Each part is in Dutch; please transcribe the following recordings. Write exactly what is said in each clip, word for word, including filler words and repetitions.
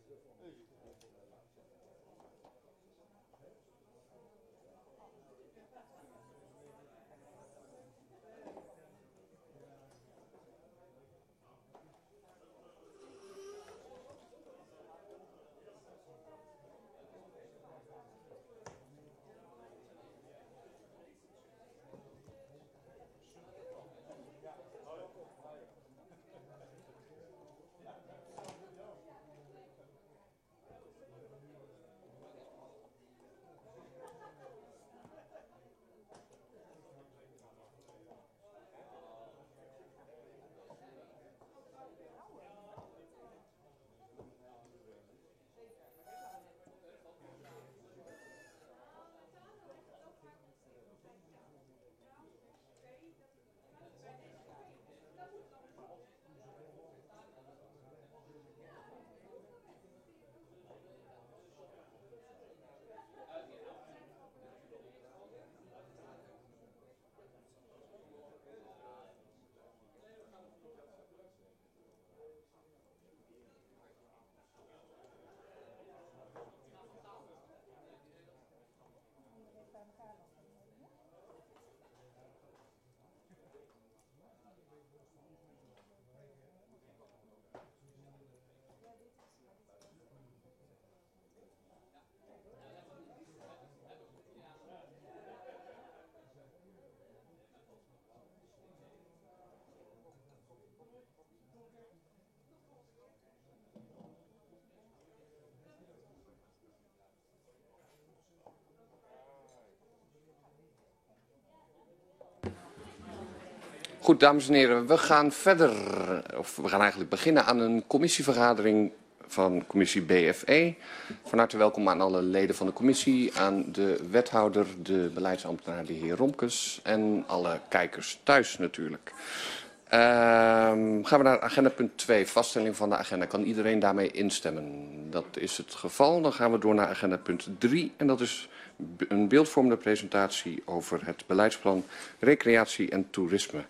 Goed, dames en heren, we gaan verder, of we gaan eigenlijk beginnen aan een commissievergadering van commissie B F E. Van harte welkom aan alle leden van de commissie, aan de wethouder, de beleidsambtenaar, de heer Romkes en alle kijkers thuis natuurlijk. Uh, gaan we naar agenda punt twee, vaststelling van de agenda. Kan iedereen daarmee instemmen? Dat is het geval. Dan gaan we door naar agenda punt drie en dat is een beeldvormende presentatie over het beleidsplan recreatie en toerisme.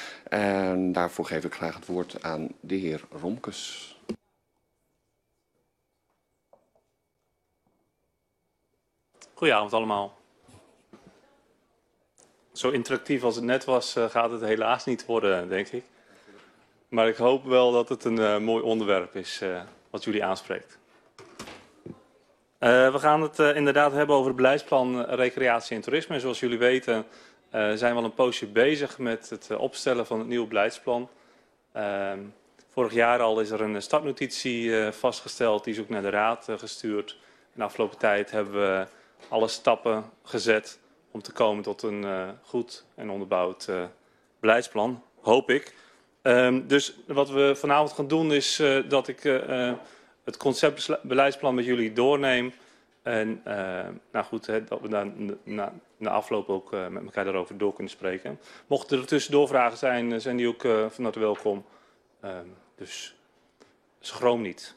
En daarvoor geef ik graag het woord aan de heer Romkes. Goedenavond allemaal. Zo interactief als het net was, uh, gaat het helaas niet worden, denk ik. Maar ik hoop wel dat het een uh, mooi onderwerp is uh, wat jullie aanspreekt. Uh, we gaan het uh, inderdaad hebben over het beleidsplan uh, recreatie en toerisme. En zoals jullie weten uh, zijn we al een poosje bezig met het uh, opstellen van het nieuwe beleidsplan. Uh, vorig jaar al is er een startnotitie uh, vastgesteld, die is ook naar de raad uh, gestuurd. In de afgelopen tijd hebben we alle stappen gezet om te komen tot een uh, goed en onderbouwd uh, beleidsplan, hoop ik. Um, dus wat we vanavond gaan doen is uh, dat ik uh, het conceptbeleidsplan met jullie doorneem. En uh, nou goed, hè, dat we daar na, na afloop ook uh, met elkaar daarover door kunnen spreken. Mochten er tussendoor vragen zijn, zijn die ook uh, van harte welkom. Um, dus schroom niet.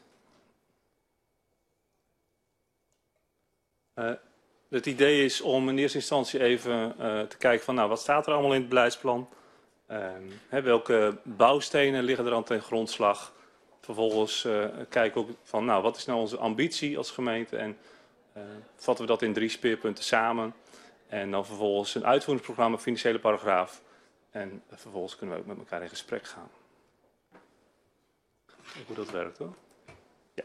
Uh, Het idee is om in eerste instantie even uh, te kijken van nou, wat staat er allemaal in het beleidsplan. Uh, hè, welke bouwstenen liggen er aan ten grondslag. Vervolgens uh, kijken ook van nou, wat is nou onze ambitie als gemeente en uh, vatten we dat in drie speerpunten samen. En dan vervolgens een uitvoeringsprogramma, financiële paragraaf. En uh, vervolgens kunnen we ook met elkaar in gesprek gaan. Kijk hoe dat werkt hoor. Ja.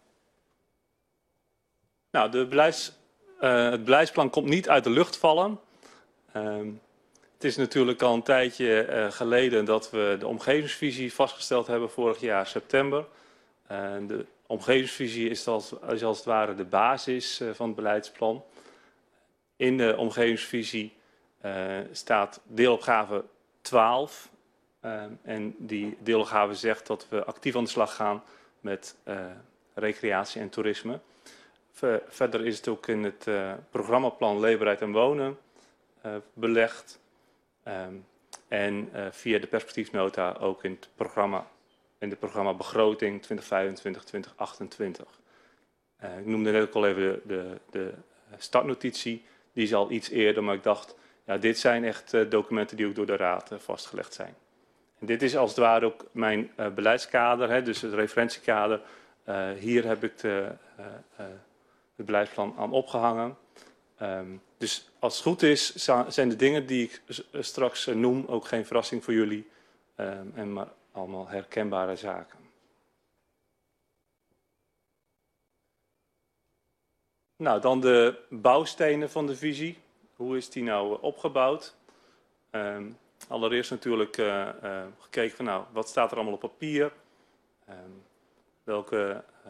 Nou, de beleids... Uh, het beleidsplan komt niet uit de lucht vallen. Uh, het is natuurlijk al een tijdje uh, geleden dat we de omgevingsvisie vastgesteld hebben vorig jaar september. Uh, de omgevingsvisie is als, is als het ware de basis uh, van het beleidsplan. In de omgevingsvisie uh, staat deelopgave twaalf. Uh, en die deelopgave zegt dat we actief aan de slag gaan met uh, recreatie en toerisme. Verder is het ook in het uh, programmaplan Leefbaarheid en Wonen uh, belegd. Um, en uh, via de perspectiefnota ook in het programma, in de programma Begroting twintig vijfentwintig tot twintig achtentwintig. Uh, ik noemde net ook al even de, de, de startnotitie. Die is al iets eerder, maar ik dacht, ja, dit zijn echt uh, documenten die ook door de Raad uh, vastgelegd zijn. En dit is als het ware ook mijn uh, beleidskader, hè, dus het referentiekader. Uh, hier heb ik de, uh, uh, het beleidsplan aan opgehangen. Um, dus als het goed is, zijn de dingen die ik straks noem ook geen verrassing voor jullie. Um, en maar allemaal herkenbare zaken. Nou, dan de bouwstenen van de visie. Hoe is die nou opgebouwd? Um, allereerst natuurlijk uh, uh, gekeken van nou, wat staat er allemaal op papier? Um, welke uh,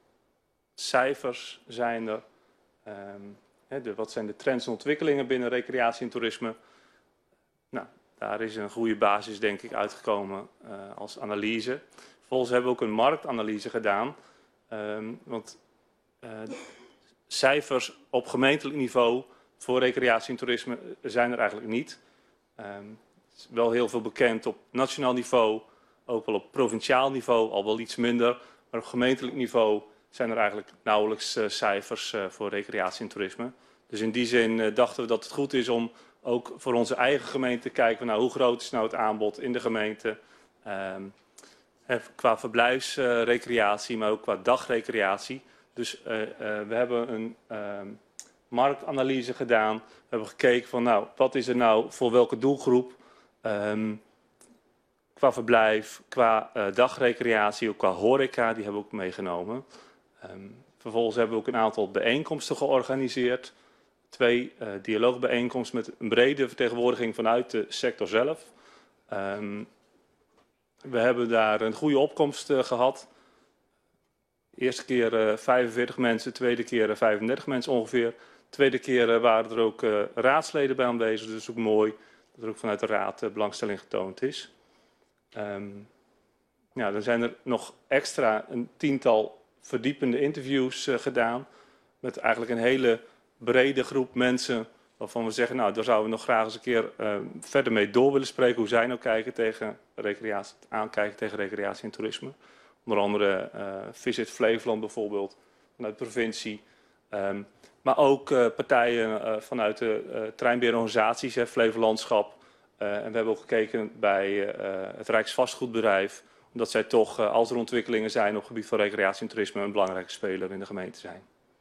cijfers zijn er? Um, he, de, wat zijn de trends en ontwikkelingen binnen recreatie en toerisme? Nou, daar is een goede basis denk ik uitgekomen uh, als analyse. Vervolgens hebben we ook een marktanalyse gedaan. Um, want uh, cijfers op gemeentelijk niveau voor recreatie en toerisme zijn er eigenlijk niet. Um, er is wel heel veel bekend op nationaal niveau, ook wel op provinciaal niveau, al wel iets minder. Maar op gemeentelijk niveau zijn er eigenlijk nauwelijks uh, cijfers uh, voor recreatie en toerisme. Dus in die zin uh, dachten we dat het goed is om ook voor onze eigen gemeente te kijken naar hoe groot is nou het aanbod in de gemeente. Um, qua verblijfsrecreatie, uh, maar ook qua dagrecreatie. Dus uh, uh, we hebben een uh, marktanalyse gedaan. We hebben gekeken van nou, wat is er nou voor welke doelgroep? Um, qua verblijf, qua uh, dagrecreatie, ook qua horeca, die hebben we ook meegenomen. Um, vervolgens hebben we ook een aantal bijeenkomsten georganiseerd. Twee uh, dialoogbijeenkomsten met een brede vertegenwoordiging vanuit de sector zelf. Um, we hebben daar een goede opkomst uh, gehad. De eerste keer uh, vijfenveertig mensen, de tweede keer uh, vijfendertig mensen ongeveer. De tweede keer uh, waren er ook uh, raadsleden bij aanwezig, dus ook mooi dat er ook vanuit de raad uh, belangstelling getoond is. Um, ja, dan zijn er nog extra een tiental verdiepende interviews uh, gedaan. Met eigenlijk een hele brede groep mensen waarvan we zeggen, nou daar zouden we nog graag eens een keer uh, verder mee door willen spreken. Hoe zij nou kijken tegen recreatie, aankijken tegen recreatie en toerisme. Onder andere uh, Visit Flevoland bijvoorbeeld, vanuit de provincie. Um, maar ook uh, partijen uh, vanuit de uh, treinbeheerorganisaties, hè, Flevolandschap. Uh, en we hebben ook gekeken bij uh, het Rijksvastgoedbedrijf. Omdat zij toch, uh, als er ontwikkelingen zijn op het gebied van recreatie en toerisme, een belangrijke speler in de gemeente zijn.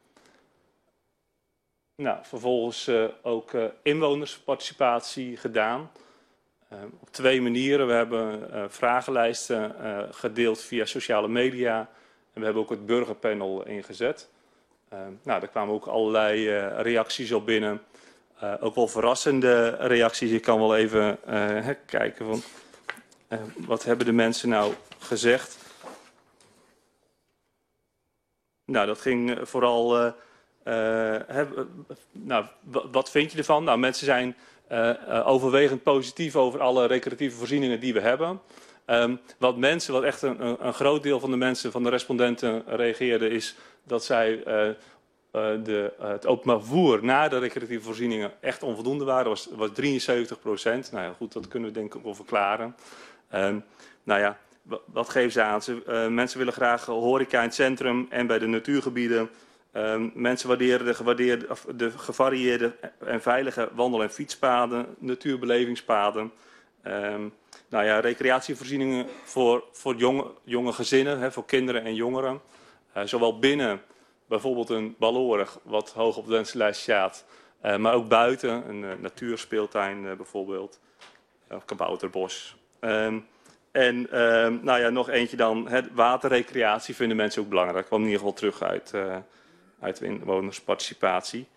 Nou, vervolgens uh, ook uh, inwonersparticipatie gedaan. Uh, op twee manieren. We hebben uh, vragenlijsten uh, gedeeld via sociale media. En we hebben ook het burgerpanel ingezet. Uh, nou, daar kwamen ook allerlei uh, reacties op binnen. Uh, ook wel verrassende reacties. Ik kan wel even uh, kijken van uh, wat hebben de mensen nou gezegd. Nou, dat ging vooral... Uh, Uh, he, nou, wat vind je ervan? Nou, mensen zijn uh, uh, overwegend positief over alle recreatieve voorzieningen die we hebben. Um, wat mensen, wat echt een, een groot deel van de mensen, van de respondenten reageerden, is dat zij uh, uh, de, uh, het openbaar vervoer na de recreatieve voorzieningen echt onvoldoende waren. Dat was, was drieënzeventig procent. Nou ja, goed, dat kunnen we denk ik ook wel verklaren. Um, nou ja, wat geven ze aan? Ze, uh, mensen willen graag horeca in het centrum en bij de natuurgebieden. Um, mensen waarderen de, gewaardeerde, de gevarieerde en veilige wandel- en fietspaden, natuurbelevingspaden. Um, nou ja, recreatievoorzieningen voor, voor jonge, jonge gezinnen, hè, voor kinderen en jongeren. Uh, zowel binnen bijvoorbeeld een ballorig, wat hoog op de wensenlijst staat, uh, maar ook buiten, een uh, natuurspeeltuin uh, bijvoorbeeld, of uh, kabouterbos. Um, en um, nou ja, nog eentje dan, hè, waterrecreatie vinden mensen ook belangrijk. Dat kwam in ieder geval terug uit... Uh, uit inwonersparticipatie.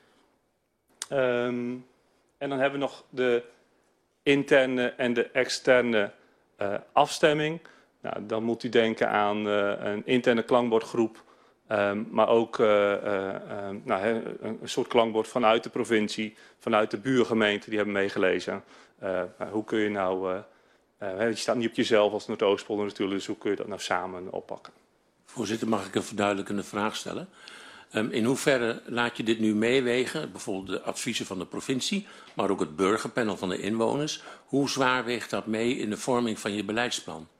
Um, en dan hebben we nog de interne en de externe uh, afstemming. Nou, dan moet u denken aan uh, een interne klankbordgroep, um, maar ook uh, uh, uh, nou, he, een, een soort klankbord vanuit de provincie, vanuit de buurgemeente, die hebben meegelezen. Uh, hoe kun je nou, uh, uh, je staat niet op jezelf als Noordoostpolder natuurlijk, dus hoe kun je dat nou samen oppakken? Voorzitter, mag ik een verduidelijkende vraag stellen? Um, in hoeverre laat je dit nu meewegen, bijvoorbeeld de adviezen van de provincie, maar ook het burgerpanel van de inwoners? Hoe zwaar weegt dat mee in de vorming van je beleidsplan?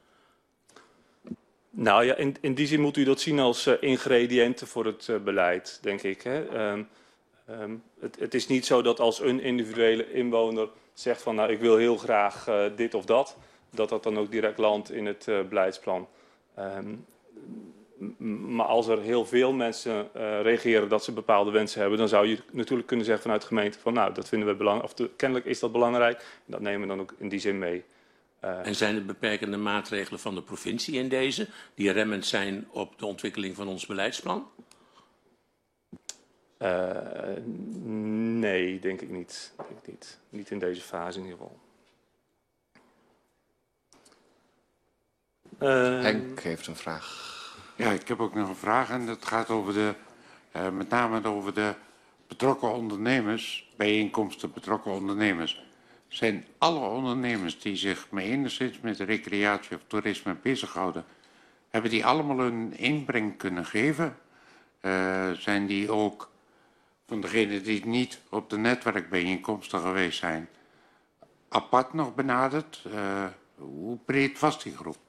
Nou ja, in, in die zin moet u dat zien als uh, ingrediënten voor het uh, beleid, denk ik. Hè? Um, um, het, het is niet zo dat als een individuele inwoner zegt van nou ik wil heel graag uh, dit of dat, dat dat dan ook direct landt in het uh, beleidsplan. Um, maar als er heel veel mensen uh, reageren dat ze bepaalde wensen hebben, dan zou je natuurlijk kunnen zeggen vanuit de gemeente van nou, dat vinden we belangrijk, of de, kennelijk is dat belangrijk. En dat nemen we dan ook in die zin mee. Uh, en zijn er beperkende maatregelen van de provincie in deze, die remmend zijn op de ontwikkeling van ons beleidsplan? Uh, nee, denk ik niet. Denk ik niet. Niet in deze fase in ieder geval. Uh, Henk heeft een vraag. Ja, ik heb ook nog een vraag en dat gaat over de, uh, met name over de betrokken ondernemers, bijeenkomsten betrokken ondernemers. Zijn alle ondernemers die zich maar enigszins met recreatie of toerisme bezighouden, hebben die allemaal een inbreng kunnen geven? Uh, zijn die ook van degenen die niet op de netwerkbijeenkomsten geweest zijn, apart nog benaderd? Uh, hoe breed was die groep?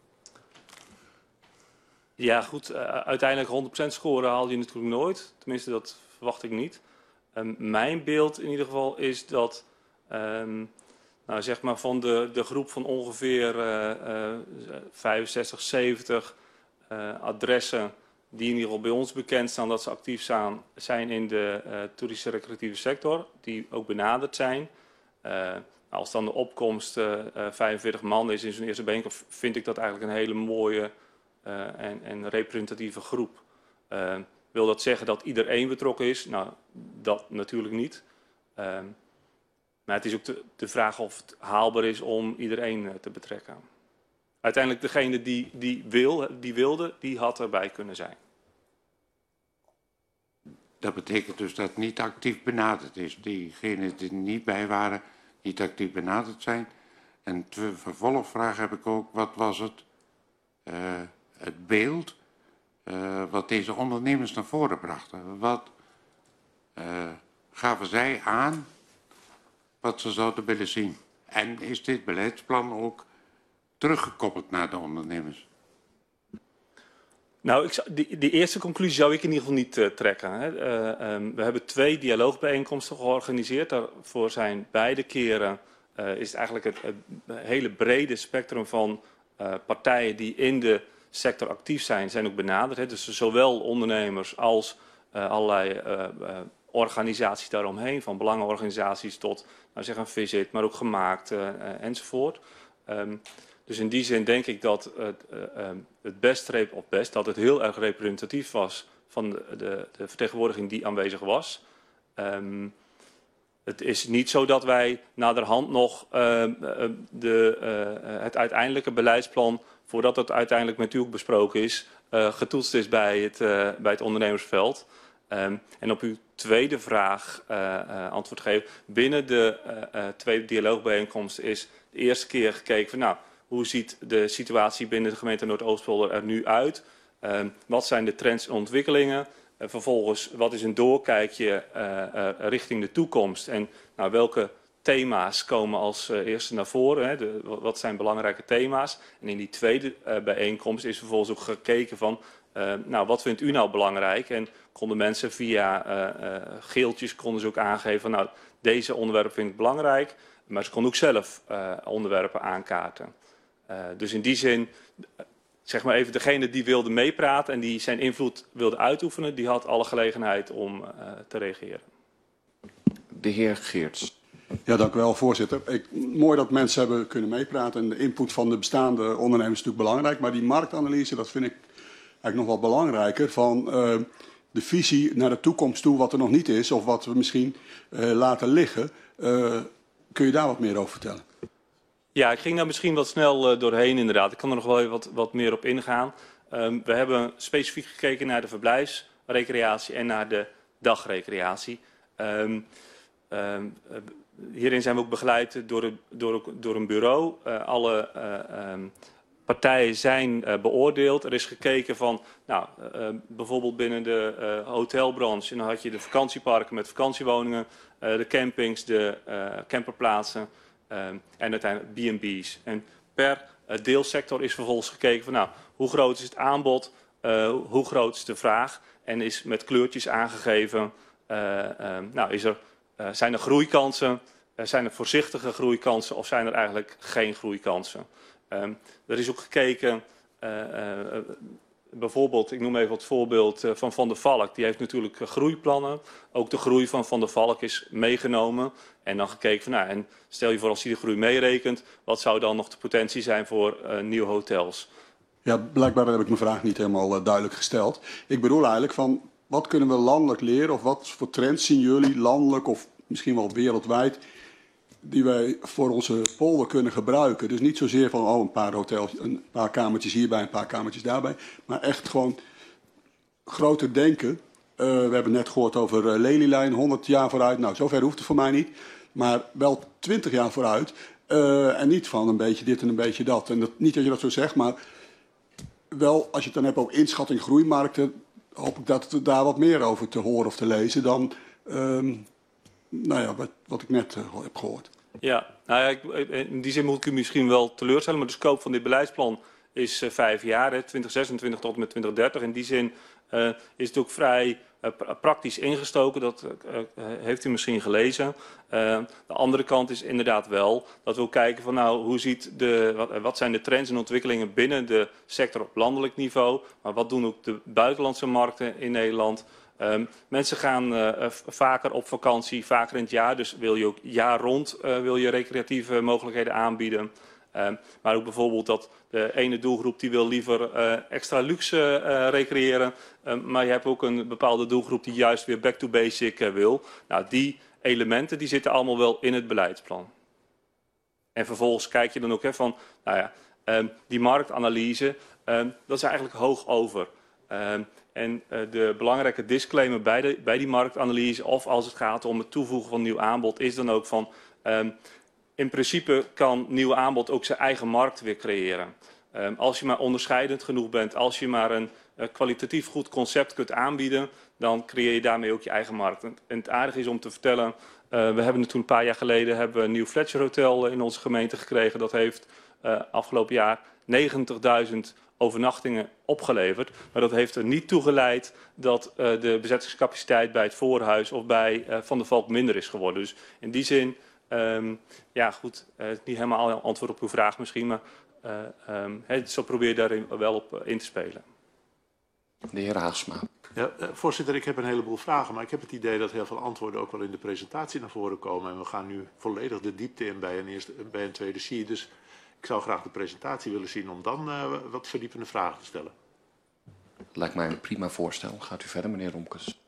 Ja, goed. Uh, uiteindelijk honderd procent scoren haal je natuurlijk nooit. Tenminste, dat verwacht ik niet. Um, mijn beeld in ieder geval is dat um, nou, zeg maar van de, de groep van ongeveer uh, uh, vijfenzestig, zeventig uh, adressen die in ieder geval bij ons bekend staan dat ze actief staan, zijn in de uh, toeristische recreatieve sector, die ook benaderd zijn. Uh, als dan de opkomst uh, uh, vijfenveertig man is in zo'n eerste bijeenkomst, vind ik dat eigenlijk een hele mooie uh, en, en representatieve groep. Uh, wil dat zeggen dat iedereen betrokken is? Nou, dat natuurlijk niet. Uh, maar het is ook de, de vraag of het haalbaar is om iedereen uh, te betrekken. Uiteindelijk degene die, die, wil, die wilde, die had erbij kunnen zijn. Dat betekent dus dat het niet actief benaderd is. Diegenen die er niet bij waren, niet actief benaderd zijn. En de vervolgvraag heb ik ook, wat was het, uh, het beeld uh, wat deze ondernemers naar voren brachten? Wat uh, gaven zij aan wat ze zouden willen zien? En is dit beleidsplan ook teruggekoppeld naar de ondernemers? Nou, ik zou, die, die eerste conclusie zou ik in ieder geval niet uh, trekken. Hè. Uh, um, we hebben twee dialoogbijeenkomsten georganiseerd. Daarvoor zijn beide keren uh, is het eigenlijk het, het hele brede spectrum van uh, partijen die in de sector actief zijn, zijn ook benaderd. Hè. Dus zowel ondernemers als uh, allerlei uh, uh, organisaties daaromheen, van belangenorganisaties tot nou zeg een visit, maar ook gemaakt uh, uh, enzovoort. Um, Dus in die zin denk ik dat het, uh, het best, of best, dat het heel erg representatief was van de, de, de vertegenwoordiging die aanwezig was. Um, het is niet zo dat wij naderhand nog uh, de, uh, het uiteindelijke beleidsplan, voordat het uiteindelijk met u ook besproken is, uh, getoetst is bij het, uh, bij het ondernemersveld. Um, en op uw tweede vraag uh, uh, antwoord geven. Binnen de uh, uh, tweede dialoogbijeenkomst is de eerste keer gekeken van nou, hoe ziet de situatie binnen de gemeente Noordoostpolder er nu uit? Uh, wat zijn de trends en ontwikkelingen? Uh, vervolgens, wat is een doorkijkje uh, uh, richting de toekomst? En nou, welke thema's komen als uh, eerste naar voren? Hè? De, wat zijn belangrijke thema's? En in die tweede uh, bijeenkomst is vervolgens ook gekeken van, uh, nou, wat vindt u nou belangrijk? En konden mensen via uh, uh, geeltjes konden ze ook aangeven van, nou, deze onderwerpen vind ik belangrijk. Maar ze konden ook zelf uh, onderwerpen aankaarten. Uh, dus in die zin, zeg maar even, degene die wilde meepraten en die zijn invloed wilde uitoefenen, die had alle gelegenheid om uh, te reageren. De heer Geerts. Ja, dank u wel, voorzitter. Ik, mooi dat mensen hebben kunnen meepraten en de input van de bestaande ondernemers is natuurlijk belangrijk. Maar die marktanalyse, dat vind ik eigenlijk nog wel belangrijker, van uh, de visie naar de toekomst toe, wat er nog niet is of wat we misschien uh, laten liggen. Uh, kun je daar wat meer over vertellen? Ja, ik ging daar misschien wat snel uh, doorheen inderdaad. Ik kan er nog wel even wat, wat meer op ingaan. Um, we hebben specifiek gekeken naar de verblijfsrecreatie en naar de dagrecreatie. Um, um, uh, hierin zijn we ook begeleid door, door, door een bureau. Uh, alle uh, um, partijen zijn uh, beoordeeld. Er is gekeken van, nou, uh, bijvoorbeeld binnen de uh, hotelbranche. En dan had je de vakantieparken met vakantiewoningen, uh, de campings, de uh, camperplaatsen. Um, en uiteindelijk B en B's. En per uh, deelsector is vervolgens gekeken van nou, hoe groot is het aanbod, uh, hoe groot is de vraag en is met kleurtjes aangegeven, uh, um, nou, is er, uh, zijn er groeikansen, uh, zijn er voorzichtige groeikansen of zijn er eigenlijk geen groeikansen. Um, er is ook gekeken uh, uh, bijvoorbeeld, ik noem even het voorbeeld uh, van Van der Valk. Die heeft natuurlijk uh, groeiplannen. Ook de groei van Van der Valk is meegenomen. En dan gekeken van, nou, en stel je voor als hij de groei meerekent, wat zou dan nog de potentie zijn voor uh, nieuwe hotels? Ja, blijkbaar heb ik mijn vraag niet helemaal uh, duidelijk gesteld. Ik bedoel eigenlijk van, wat kunnen we landelijk leren of wat voor trends zien jullie landelijk of misschien wel wereldwijd die wij voor onze polder kunnen gebruiken? Dus niet zozeer van oh, een paar hotels, een paar kamertjes hierbij, een paar kamertjes daarbij, maar echt gewoon groter denken. Uh, we hebben net gehoord over uh, Lelylijn, honderd jaar vooruit. Nou, zover hoeft het voor mij niet, maar wel twintig jaar vooruit. Uh, en niet van een beetje dit en een beetje dat. En dat, niet dat je dat zo zegt, maar wel, als je het dan hebt over inschatting groeimarkten, hoop ik dat er daar wat meer over te horen of te lezen dan um, nou ja, wat, wat ik net uh, heb gehoord. Ja, nou ja, ik, in die zin moet ik u misschien wel teleurstellen, maar de scope van dit beleidsplan is uh, vijf jaar, hè, twintig zesentwintig tot en met twintig dertig. In die zin uh, is het ook vrij uh, praktisch ingestoken, dat uh, uh, heeft u misschien gelezen. Uh, de andere kant is inderdaad wel dat we ook kijken van nou, hoe ziet de, wat, wat zijn de trends en ontwikkelingen binnen de sector op landelijk niveau, maar wat doen ook de buitenlandse markten in Nederland. Um, mensen gaan uh, vaker op vakantie, vaker in het jaar, dus wil je ook jaar rond uh, wil je recreatieve mogelijkheden aanbieden. Um, maar ook bijvoorbeeld dat de ene doelgroep die wil liever uh, extra luxe uh, recreëren, um, maar je hebt ook een bepaalde doelgroep die juist weer back to basic uh, wil. Nou, die elementen die zitten allemaal wel in het beleidsplan. En vervolgens kijk je dan ook hè, van, nou ja, um, die marktanalyse, um, dat is eigenlijk hoog over. Um, En uh, de belangrijke disclaimer bij, de, bij die marktanalyse, of als het gaat om het toevoegen van nieuw aanbod, is dan ook van, um, in principe kan nieuw aanbod ook zijn eigen markt weer creëren. Um, als je maar onderscheidend genoeg bent, als je maar een uh, kwalitatief goed concept kunt aanbieden, dan creëer je daarmee ook je eigen markt. En, en het aardige is om te vertellen, uh, we hebben toen een paar jaar geleden hebben we een nieuw Fletcher Hotel in onze gemeente gekregen. Dat heeft uh, afgelopen jaar negentigduizend overnachtingen opgeleverd. Maar dat heeft er niet toe geleid dat uh, de bezettingscapaciteit bij het Voorhuis of bij uh, Van der Valk minder is geworden. Dus in die zin, um, ja goed, uh, niet helemaal een antwoord op uw vraag misschien, maar uh, um, he, zo probeer je daarin wel op uh, in te spelen. De heer Haagsma. Ja, uh, voorzitter, ik heb een heleboel vragen, maar ik heb het idee dat heel veel antwoorden ook wel in de presentatie naar voren komen. En we gaan nu volledig de diepte in bij een, eerste, bij een tweede C I. Dus ik zou graag de presentatie willen zien om dan uh, wat verdiepende vragen te stellen. Lijkt mij een prima voorstel. Gaat u verder, meneer Romkes.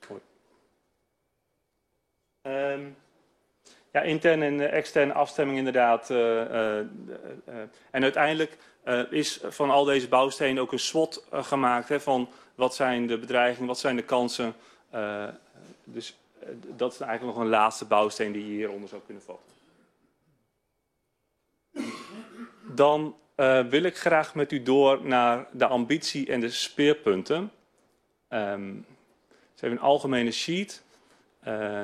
Um, ja, interne en externe afstemming inderdaad. Uh, uh, uh, uh, en uiteindelijk uh, is van al deze bouwstenen ook een SWOT uh, gemaakt. Hè, van wat zijn de bedreigingen, wat zijn de kansen. Uh, dus uh, dat is eigenlijk nog een laatste bouwsteen die je hieronder zou kunnen vatten. Dan uh, wil ik graag met u door naar de ambitie en de speerpunten. Um, het is even een algemene sheet. Uh,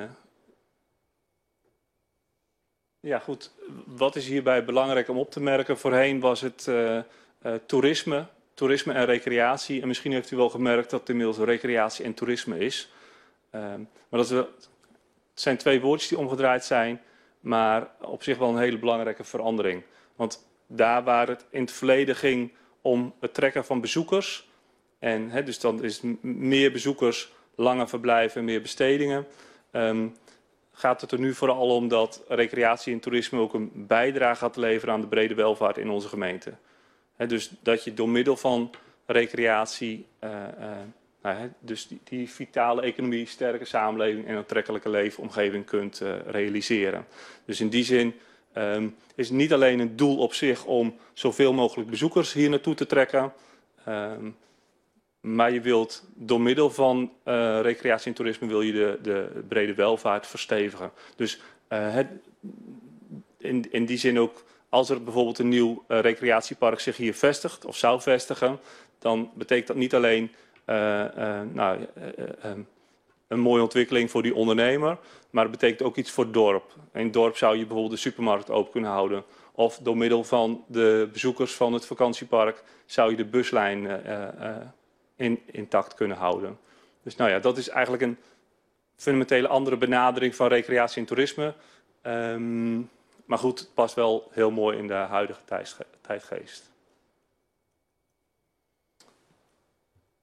ja goed, wat is hierbij belangrijk om op te merken? Voorheen was het uh, uh, toerisme, toerisme en recreatie. En misschien heeft u wel gemerkt dat het inmiddels recreatie en toerisme is. Um, maar dat is wel, het zijn twee woordjes die omgedraaid zijn, maar op zich wel een hele belangrijke verandering. Want daar waar het in het verleden ging om het trekken van bezoekers. En hè, dus dan is het meer bezoekers, langer verblijven, meer bestedingen. Um, gaat het er nu vooral om dat recreatie en toerisme ook een bijdrage gaat leveren aan de brede welvaart in onze gemeente. Hè, dus dat je door middel van recreatie, uh, uh, nou, hè, dus die, die vitale economie, sterke samenleving en een aantrekkelijke leefomgeving kunt uh, realiseren. Dus in die zin Um, is het niet alleen een doel op zich om zoveel mogelijk bezoekers hier naartoe te trekken. Um, maar je wilt door middel van uh, recreatie en toerisme wil je de, de brede welvaart verstevigen. Dus uh, het, in, in die zin ook, als er bijvoorbeeld een nieuw uh, recreatiepark zich hier vestigt of zou vestigen, dan betekent dat niet alleen uh, uh, nou, uh, uh, um, een mooie ontwikkeling voor die ondernemer, maar het betekent ook iets voor het dorp. In het dorp zou je bijvoorbeeld de supermarkt open kunnen houden. Of door middel van de bezoekers van het vakantiepark zou je de buslijn uh, uh, in, intact kunnen houden. Dus nou ja, dat is eigenlijk een fundamentele andere benadering van recreatie en toerisme. Um, maar goed, het past wel heel mooi in de huidige tijdgeest.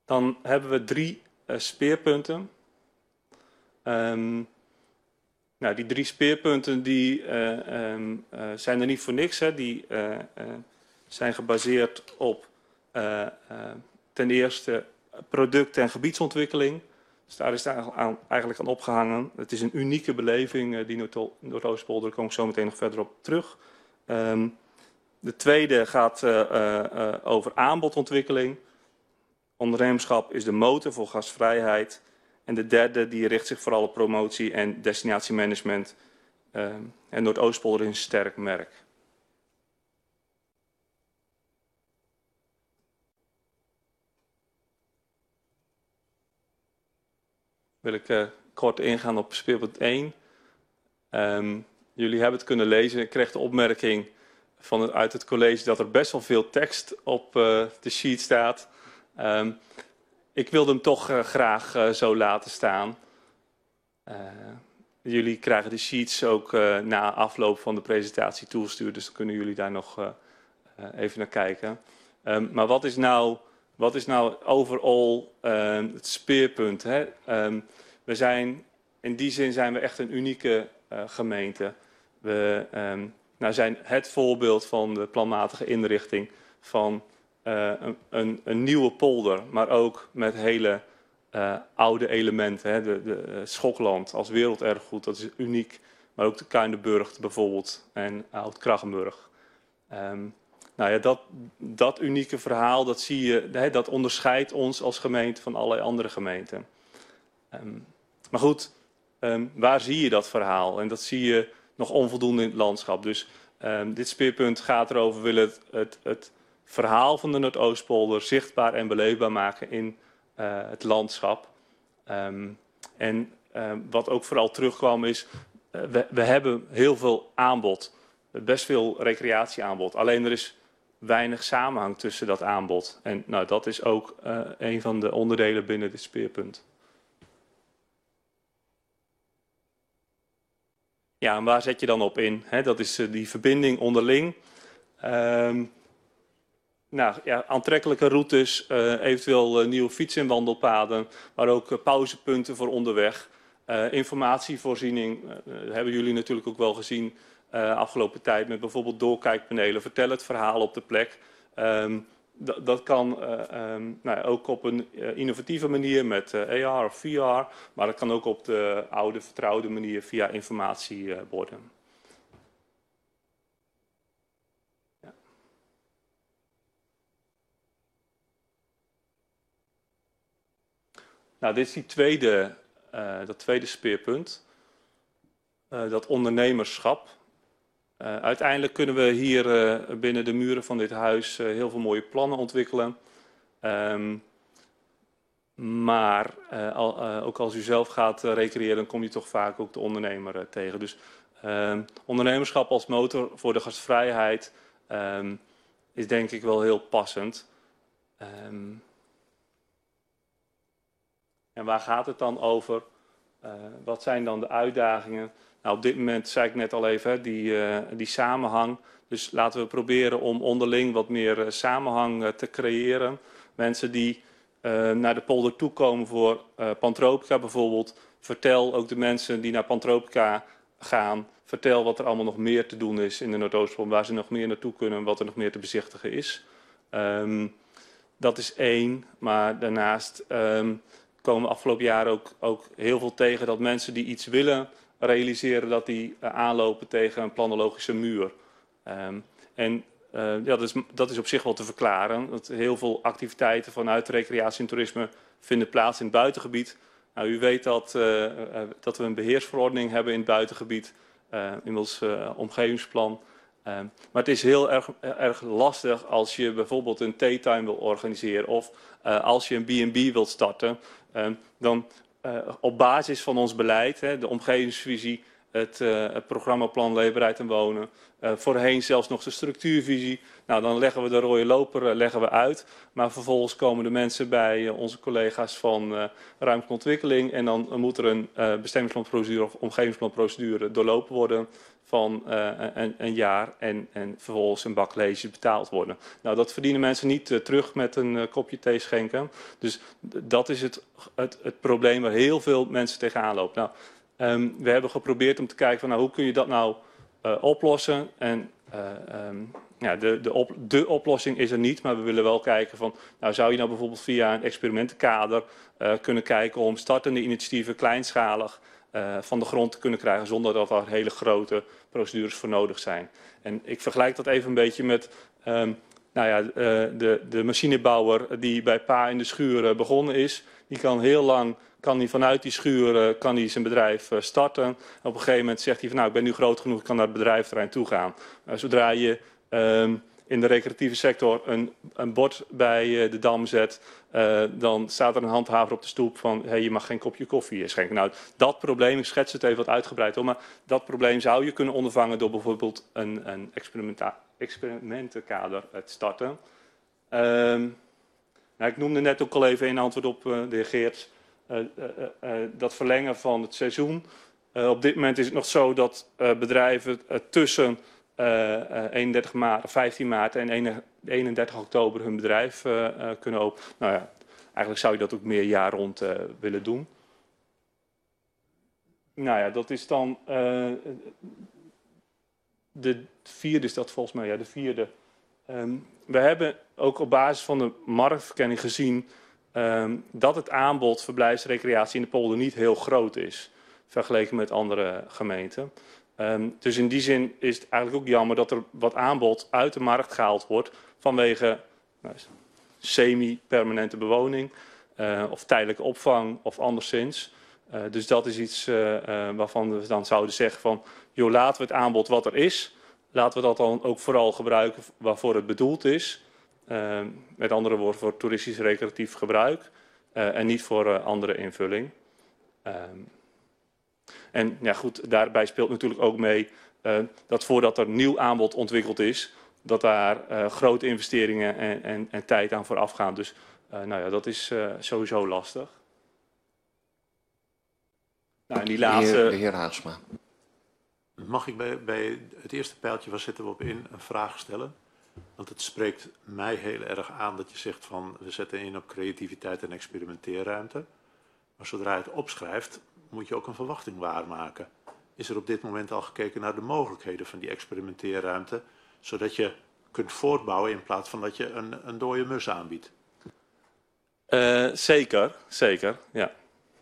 dan hebben we drie uh, speerpunten. Um, nou, die drie speerpunten die, uh, um, uh, zijn er niet voor niks. Hè. Die uh, uh, zijn gebaseerd op uh, uh, ten eerste product- en gebiedsontwikkeling. Dus daar is het aan, eigenlijk aan opgehangen. Het is een unieke beleving, uh, die Noordoostpolder. Daar kom ik zo meteen nog verder op terug. Um, de tweede gaat uh, uh, uh, over aanbodontwikkeling. Ondernemerschap is de motor voor gastvrijheid. En de derde die richt zich vooral op promotie en destinatiemanagement. Uh, en Noordoostpolder is een sterk merk. Wil ik uh, kort ingaan op speerpunt één. Um, jullie hebben het kunnen lezen. Ik kreeg de opmerking van het, uit het college dat er best wel veel tekst op uh, de sheet staat. Um, ik wilde hem toch uh, graag uh, zo laten staan. Uh, jullie krijgen de sheets ook uh, na afloop van de presentatie toegestuurd, dus dan kunnen jullie daar nog uh, uh, even naar kijken. Um, maar wat is nou, wat is nou overal uh, het speerpunt? Hè? Um, we zijn, in die zin zijn we echt een unieke uh, gemeente. We um, nou zijn het voorbeeld van de planmatige inrichting van uh, een, een, een nieuwe polder, maar ook met hele uh, oude elementen. Hè? De, de uh, Schokland als werelderfgoed, dat is uniek. Maar ook de Kuinderburgt bijvoorbeeld en Oud-Krachenburg. Um, nou ja, dat, dat unieke verhaal, dat zie je, hè, dat onderscheidt ons als gemeente van allerlei andere gemeenten. Um, maar goed, um, waar zie je dat verhaal? En dat zie je nog onvoldoende in het landschap. Dus um, dit speerpunt gaat erover, we willen het, het, het verhaal van de Noordoostpolder zichtbaar en beleefbaar maken in uh, het landschap. Um, en uh, wat ook vooral terugkwam is, uh, we, we hebben heel veel aanbod. Best veel recreatieaanbod. Alleen er is weinig samenhang tussen dat aanbod. En nou, dat is ook uh, een van de onderdelen binnen dit speerpunt. Ja, en waar zet je dan op in? He, dat is uh, die verbinding onderling. Um, nou, ja, aantrekkelijke routes, uh, eventueel uh, nieuwe fiets- en wandelpaden, maar ook uh, pauzepunten voor onderweg. Uh, informatievoorziening, uh, hebben jullie natuurlijk ook wel gezien uh, afgelopen tijd met bijvoorbeeld doorkijkpanelen. Vertel het verhaal op de plek. Um, dat, dat kan uh, um, nou, ook op een uh, innovatieve manier met uh, A R of V R, maar dat kan ook op de oude vertrouwde manier via informatieborden. Ja. Nou, dit is die tweede, uh, dat tweede speerpunt, uh, dat ondernemerschap. Uh, uiteindelijk kunnen we hier uh, binnen de muren van dit huis uh, heel veel mooie plannen ontwikkelen. Um, maar uh, al, uh, ook als u zelf gaat uh, recreëren, dan kom je toch vaak ook de ondernemer uh, tegen. Dus uh, ondernemerschap als motor voor de gastvrijheid um, is denk ik wel heel passend. Um, en waar gaat het dan over? Uh, wat zijn dan de uitdagingen? Nou, op dit moment zei ik net al even, hè, die, uh, die samenhang. Dus laten we proberen om onderling wat meer uh, samenhang uh, te creëren. Mensen die uh, naar de polder toekomen voor uh, Pantropica bijvoorbeeld. Vertel ook de mensen die naar Pantropica gaan. Vertel wat er allemaal nog meer te doen is in de Noordoostpolder. Waar ze nog meer naartoe kunnen en wat er nog meer te bezichtigen is. Um, dat is één. Maar daarnaast um, komen we afgelopen jaar ook, ook heel veel tegen dat mensen die iets willen realiseren, dat die uh, aanlopen tegen een planologische muur. Um, en uh, ja, dat, is, dat is op zich wel te verklaren. Dat heel veel activiteiten vanuit recreatie en toerisme vinden plaats in het buitengebied. Nou, u weet dat, uh, uh, dat we een beheersverordening hebben in het buitengebied, uh, inmiddels uh, omgevingsplan. Um, maar het is heel erg, erg lastig als je bijvoorbeeld een theetime wil organiseren of uh, als je een B en B wilt starten. Um, dan uh, op basis van ons beleid, hè, de omgevingsvisie, het, uh, het programmaplan Leefbaarheid en Wonen. Uh, voorheen zelfs nog de structuurvisie. Nou, dan leggen we de rode loper uh, leggen we uit. Maar vervolgens komen de mensen bij uh, onze collega's van uh, ruimtelijke ontwikkeling. En dan uh, moet er een uh, bestemmingsplanprocedure of omgevingsplanprocedure doorlopen worden van uh, een, een jaar. En, en vervolgens een bak leesjes betaald worden. Nou, dat verdienen mensen niet uh, terug met een uh, kopje thee schenken. Dus dat is het, het, het probleem waar heel veel mensen tegenaan lopen. Nou, um, we hebben geprobeerd om te kijken van nou, hoe kun je dat nou uh, oplossen. En uh, um, ja, de, de, op, de oplossing is er niet, maar we willen wel kijken van nou, zou je nou bijvoorbeeld via een experimentenkader uh, kunnen kijken om startende initiatieven kleinschalig uh, van de grond te kunnen krijgen zonder dat er hele grote procedures voor nodig zijn. En ik vergelijk dat even een beetje met um, nou ja, uh, de, de machinebouwer die bij pa in de schuur uh, begonnen is. Die kan heel lang, kan hij vanuit die schuur uh, kan hij zijn bedrijf uh, starten. En op een gegeven moment zegt hij van nou, ik ben nu groot genoeg, ik kan naar het bedrijfterrein toe gaan. Uh, zodra je um, in de recreatieve sector een, een bord bij uh, de dam zet, uh, dan staat er een handhaver op de stoep van hey, je mag geen kopje koffie schenken. Nou, dat probleem, ik schets het even wat uitgebreid hoor, maar dat probleem zou je kunnen ondervangen door bijvoorbeeld een, een experimentenkader te starten. Um, nou, ik noemde net ook al even in antwoord op uh, de heer Geerts uh, uh, uh, dat verlengen van het seizoen. Uh, op dit moment is het nog zo dat uh, bedrijven uh, tussen uh, uh, eenendertig maart, vijftien maart en eenendertig oktober hun bedrijf uh, uh, kunnen openen. Nou ja, eigenlijk zou je dat ook meer jaar rond uh, willen doen. Nou ja, dat is dan uh, de vierde, is dat volgens mij, ja, de vierde. Um, we hebben ook op basis van de marktverkenning gezien um, dat het aanbod verblijfsrecreatie in de polder niet heel groot is, vergeleken met andere gemeenten. Um, dus in die zin is het eigenlijk ook jammer dat er wat aanbod uit de markt gehaald wordt vanwege nou, semi-permanente bewoning uh, of tijdelijke opvang of anderszins. Uh, dus dat is iets uh, uh, waarvan we dan zouden zeggen van joh, laten we het aanbod wat er is, laten we dat dan ook vooral gebruiken waarvoor het bedoeld is. Uh, met andere woorden voor toeristisch recreatief gebruik uh, en niet voor uh, andere invulling. Uh, en ja goed, daarbij speelt natuurlijk ook mee uh, dat voordat er nieuw aanbod ontwikkeld is, dat daar uh, grote investeringen en, en, en tijd aan vooraf gaan. Dus uh, nou ja, dat is uh, sowieso lastig. Nou, en die laatste... De heer, de heer Haagsma. Mag ik bij, bij het eerste pijltje, waar zitten we op in, een vraag stellen? Want het spreekt mij heel erg aan dat je zegt van we zetten in op creativiteit en experimenteerruimte. Maar zodra je het opschrijft, moet je ook een verwachting waarmaken. Is er op dit moment al gekeken naar de mogelijkheden van die experimenteerruimte, zodat je kunt voortbouwen in plaats van dat je een, een dode mus aanbiedt? Uh, zeker, zeker, ja.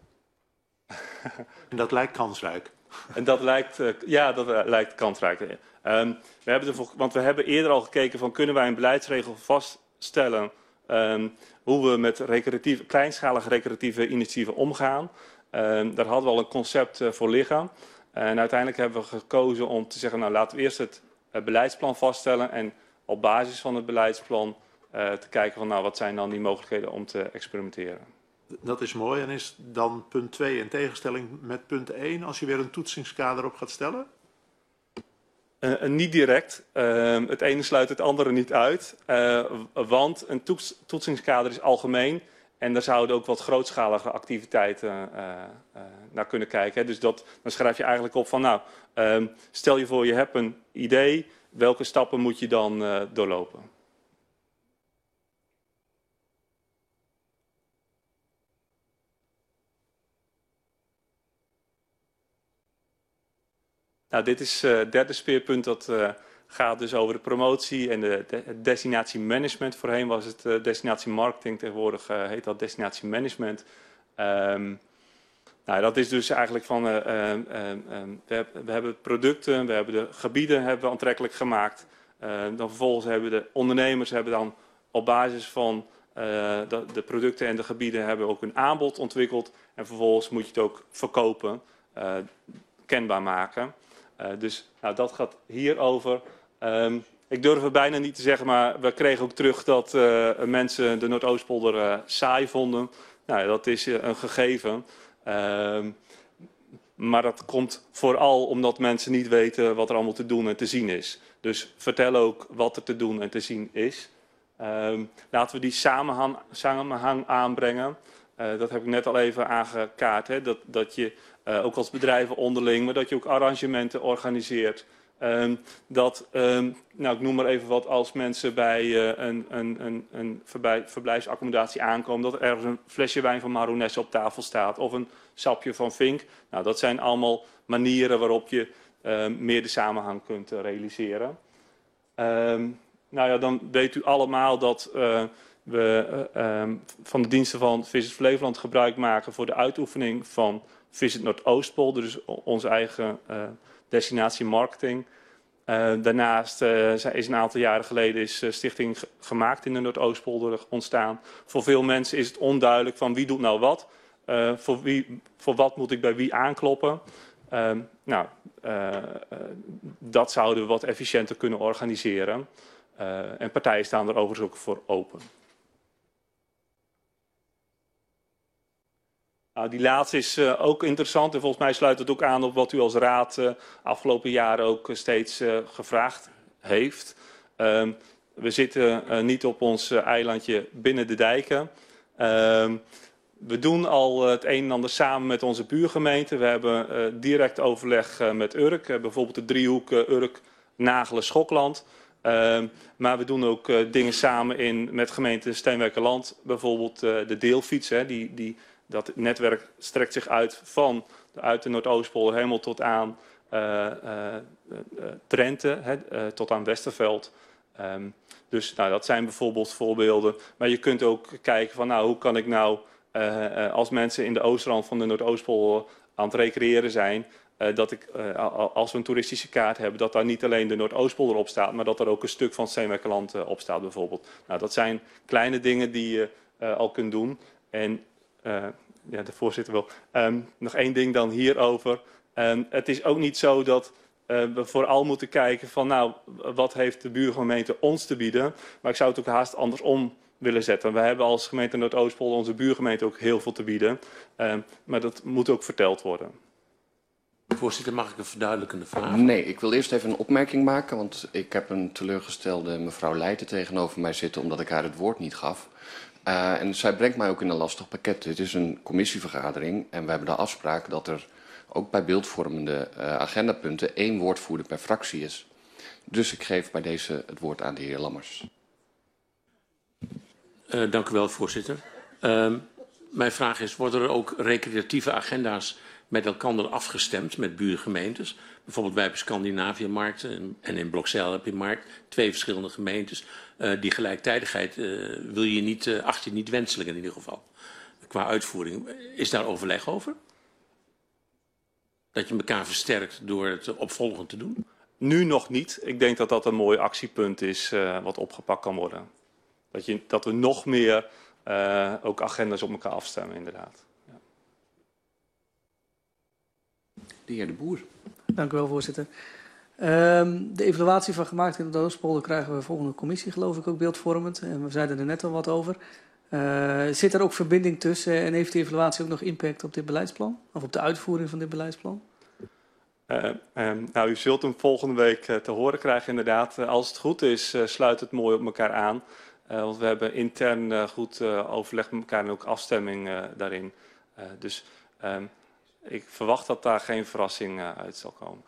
En dat lijkt kansrijk. En dat lijkt, uh, ja, dat uh, lijkt kansrijk. Um, we hebben ervoor, want we hebben eerder al gekeken van kunnen wij een beleidsregel vaststellen um, hoe we met recreatieve, kleinschalige recreatieve initiatieven omgaan. Um, daar hadden we al een concept uh, voor liggen. En uiteindelijk hebben we gekozen om te zeggen, nou laten we eerst het uh, beleidsplan vaststellen en op basis van het beleidsplan uh, te kijken van nou wat zijn dan die mogelijkheden om te experimenteren. Dat is mooi. En is dan punt twee in tegenstelling met punt één als je weer een toetsingskader op gaat stellen? Uh, niet direct. Uh, het ene sluit het andere niet uit. Uh, want een toets, toetsingskader is algemeen. En daar zouden ook wat grootschalige activiteiten uh, uh, naar kunnen kijken. Hè. Dus dat, dan schrijf je eigenlijk op van nou, uh, stel je voor je hebt een idee. Welke stappen moet je dan uh, doorlopen? Nou, dit is uh, het derde speerpunt dat uh, gaat dus over de promotie en de, de het destinatiemanagement. Voorheen was het uh, destinatiemarketing, tegenwoordig uh, heet dat destinatiemanagement. Um, nou, dat is dus eigenlijk van, uh, uh, uh, we, heb, we hebben producten, we hebben de gebieden hebben we aantrekkelijk gemaakt. Uh, dan vervolgens hebben de ondernemers hebben dan op basis van uh, de, de producten en de gebieden hebben ook een aanbod ontwikkeld. En vervolgens moet je het ook verkopen, uh, kenbaar maken. Uh, dus nou, dat gaat hierover. Um, ik durf het bijna niet te zeggen, maar we kregen ook terug dat uh, mensen de Noordoostpolder uh, saai vonden. Nou, dat is uh, een gegeven. Um, maar dat komt vooral omdat mensen niet weten wat er allemaal te doen en te zien is. Dus vertel ook wat er te doen en te zien is. Um, laten we die samenhang, samenhang aanbrengen. Uh, dat heb ik net al even aangekaart. Hè? Dat, dat je uh, ook als bedrijven onderling, maar dat je ook arrangementen organiseert. Um, dat, um, nou, ik noem maar even wat, als mensen bij uh, een, een, een, een verblijfsaccommodatie aankomen, dat er ergens een flesje wijn van Maronesse op tafel staat of een sapje van Vink. Nou, dat zijn allemaal manieren waarop je uh, meer de samenhang kunt uh, realiseren. Um, nou ja, dan weet u allemaal dat uh, we uh, um, van de diensten van Visit Flevoland gebruik maken voor de uitoefening van Visit Noordoostpolder, dus onze eigen uh, destinatie marketing. Uh, daarnaast uh, is een aantal jaren geleden is uh, Stichting Gemaakt in de Noordoostpolder ontstaan. Voor veel mensen is het onduidelijk van wie doet nou wat. Uh, voor, wie, voor wat moet ik bij wie aankloppen. Uh, nou, uh, uh, dat zouden we wat efficiënter kunnen organiseren. Uh, en partijen staan er overigens ook voor open. Nou, die laatste is uh, ook interessant en volgens mij sluit het ook aan op wat u als raad uh, afgelopen jaren ook uh, steeds uh, gevraagd heeft. Uh, we zitten uh, niet op ons uh, eilandje binnen de dijken. Uh, we doen al uh, het een en ander samen met onze buurgemeente. We hebben uh, direct overleg uh, met Urk, uh, bijvoorbeeld de driehoek uh, Urk, Nagelen, Schokland. Uh, maar we doen ook uh, dingen samen in, met gemeente Steenwijkerland, bijvoorbeeld uh, de deelfiets, hè, die... die Dat netwerk strekt zich uit van de, uit de Noordoostpolder helemaal tot aan uh, uh, uh, Drenthe, hè, uh, tot aan Westerveld. Um, dus nou, dat zijn bijvoorbeeld voorbeelden. Maar je kunt ook kijken van nou, hoe kan ik nou, uh, uh, als mensen in de oostrand van de Noordoostpolder aan het recreëren zijn, uh, dat ik, uh, als we een toeristische kaart hebben, dat daar niet alleen de Noordoostpolder op staat, maar dat er ook een stuk van Steenwijkerland uh, op staat bijvoorbeeld. Nou, dat zijn kleine dingen die je uh, al kunt doen. En Uh, ja, de voorzitter wil. Um, nog één ding dan hierover. Um, het is ook niet zo dat uh, we vooral moeten kijken van nou, wat heeft de buurgemeente ons te bieden. Maar ik zou het ook haast andersom willen zetten. We hebben als gemeente Noordoostpolder onze buurgemeente ook heel veel te bieden. Um, maar dat moet ook verteld worden. Voorzitter, mag ik een verduidelijkende vraag? Nee, ik wil eerst even een opmerking maken. Want ik heb een teleurgestelde mevrouw Leijten tegenover mij zitten omdat ik haar het woord niet gaf. Uh, en zij brengt mij ook in een lastig pakket. Dit is een commissievergadering en we hebben de afspraak dat er ook bij beeldvormende uh, agendapunten één woordvoerder per fractie is. Dus ik geef bij deze het woord aan de heer Lammers. Uh, dank u wel, voorzitter. Uh, mijn vraag is, worden er ook recreatieve agenda's met elkaar afgestemd met buurgemeentes? Bijvoorbeeld wij hebben Scandinavië-markt en in Blokzeil heb je markt, twee verschillende gemeentes. Uh, die gelijktijdigheid uh, wil je niet, uh, acht je niet wenselijk in ieder geval, qua uitvoering. Is daar overleg over? Dat je elkaar versterkt door het opvolgend te doen? Nu nog niet. Ik denk dat dat een mooi actiepunt is uh, wat opgepakt kan worden. Dat, je, dat we nog meer uh, ook agendas op elkaar afstemmen, inderdaad. Ja. De heer De Boer. Dank u wel, voorzitter. Um, de evaluatie van Gemaakt in de Noordoostpolder krijgen we volgende commissie, geloof ik, ook beeldvormend. En we zeiden er net al wat over. Uh, zit er ook verbinding tussen en heeft die evaluatie ook nog impact op dit beleidsplan? Of op de uitvoering van dit beleidsplan? Uh, um, nou, u zult hem volgende week uh, te horen krijgen, inderdaad. Uh, als het goed is, uh, sluit het mooi op elkaar aan. Uh, want we hebben intern uh, goed uh, overleg met elkaar en ook afstemming uh, daarin. Uh, dus um, ik verwacht dat daar geen verrassing uh, uit zal komen.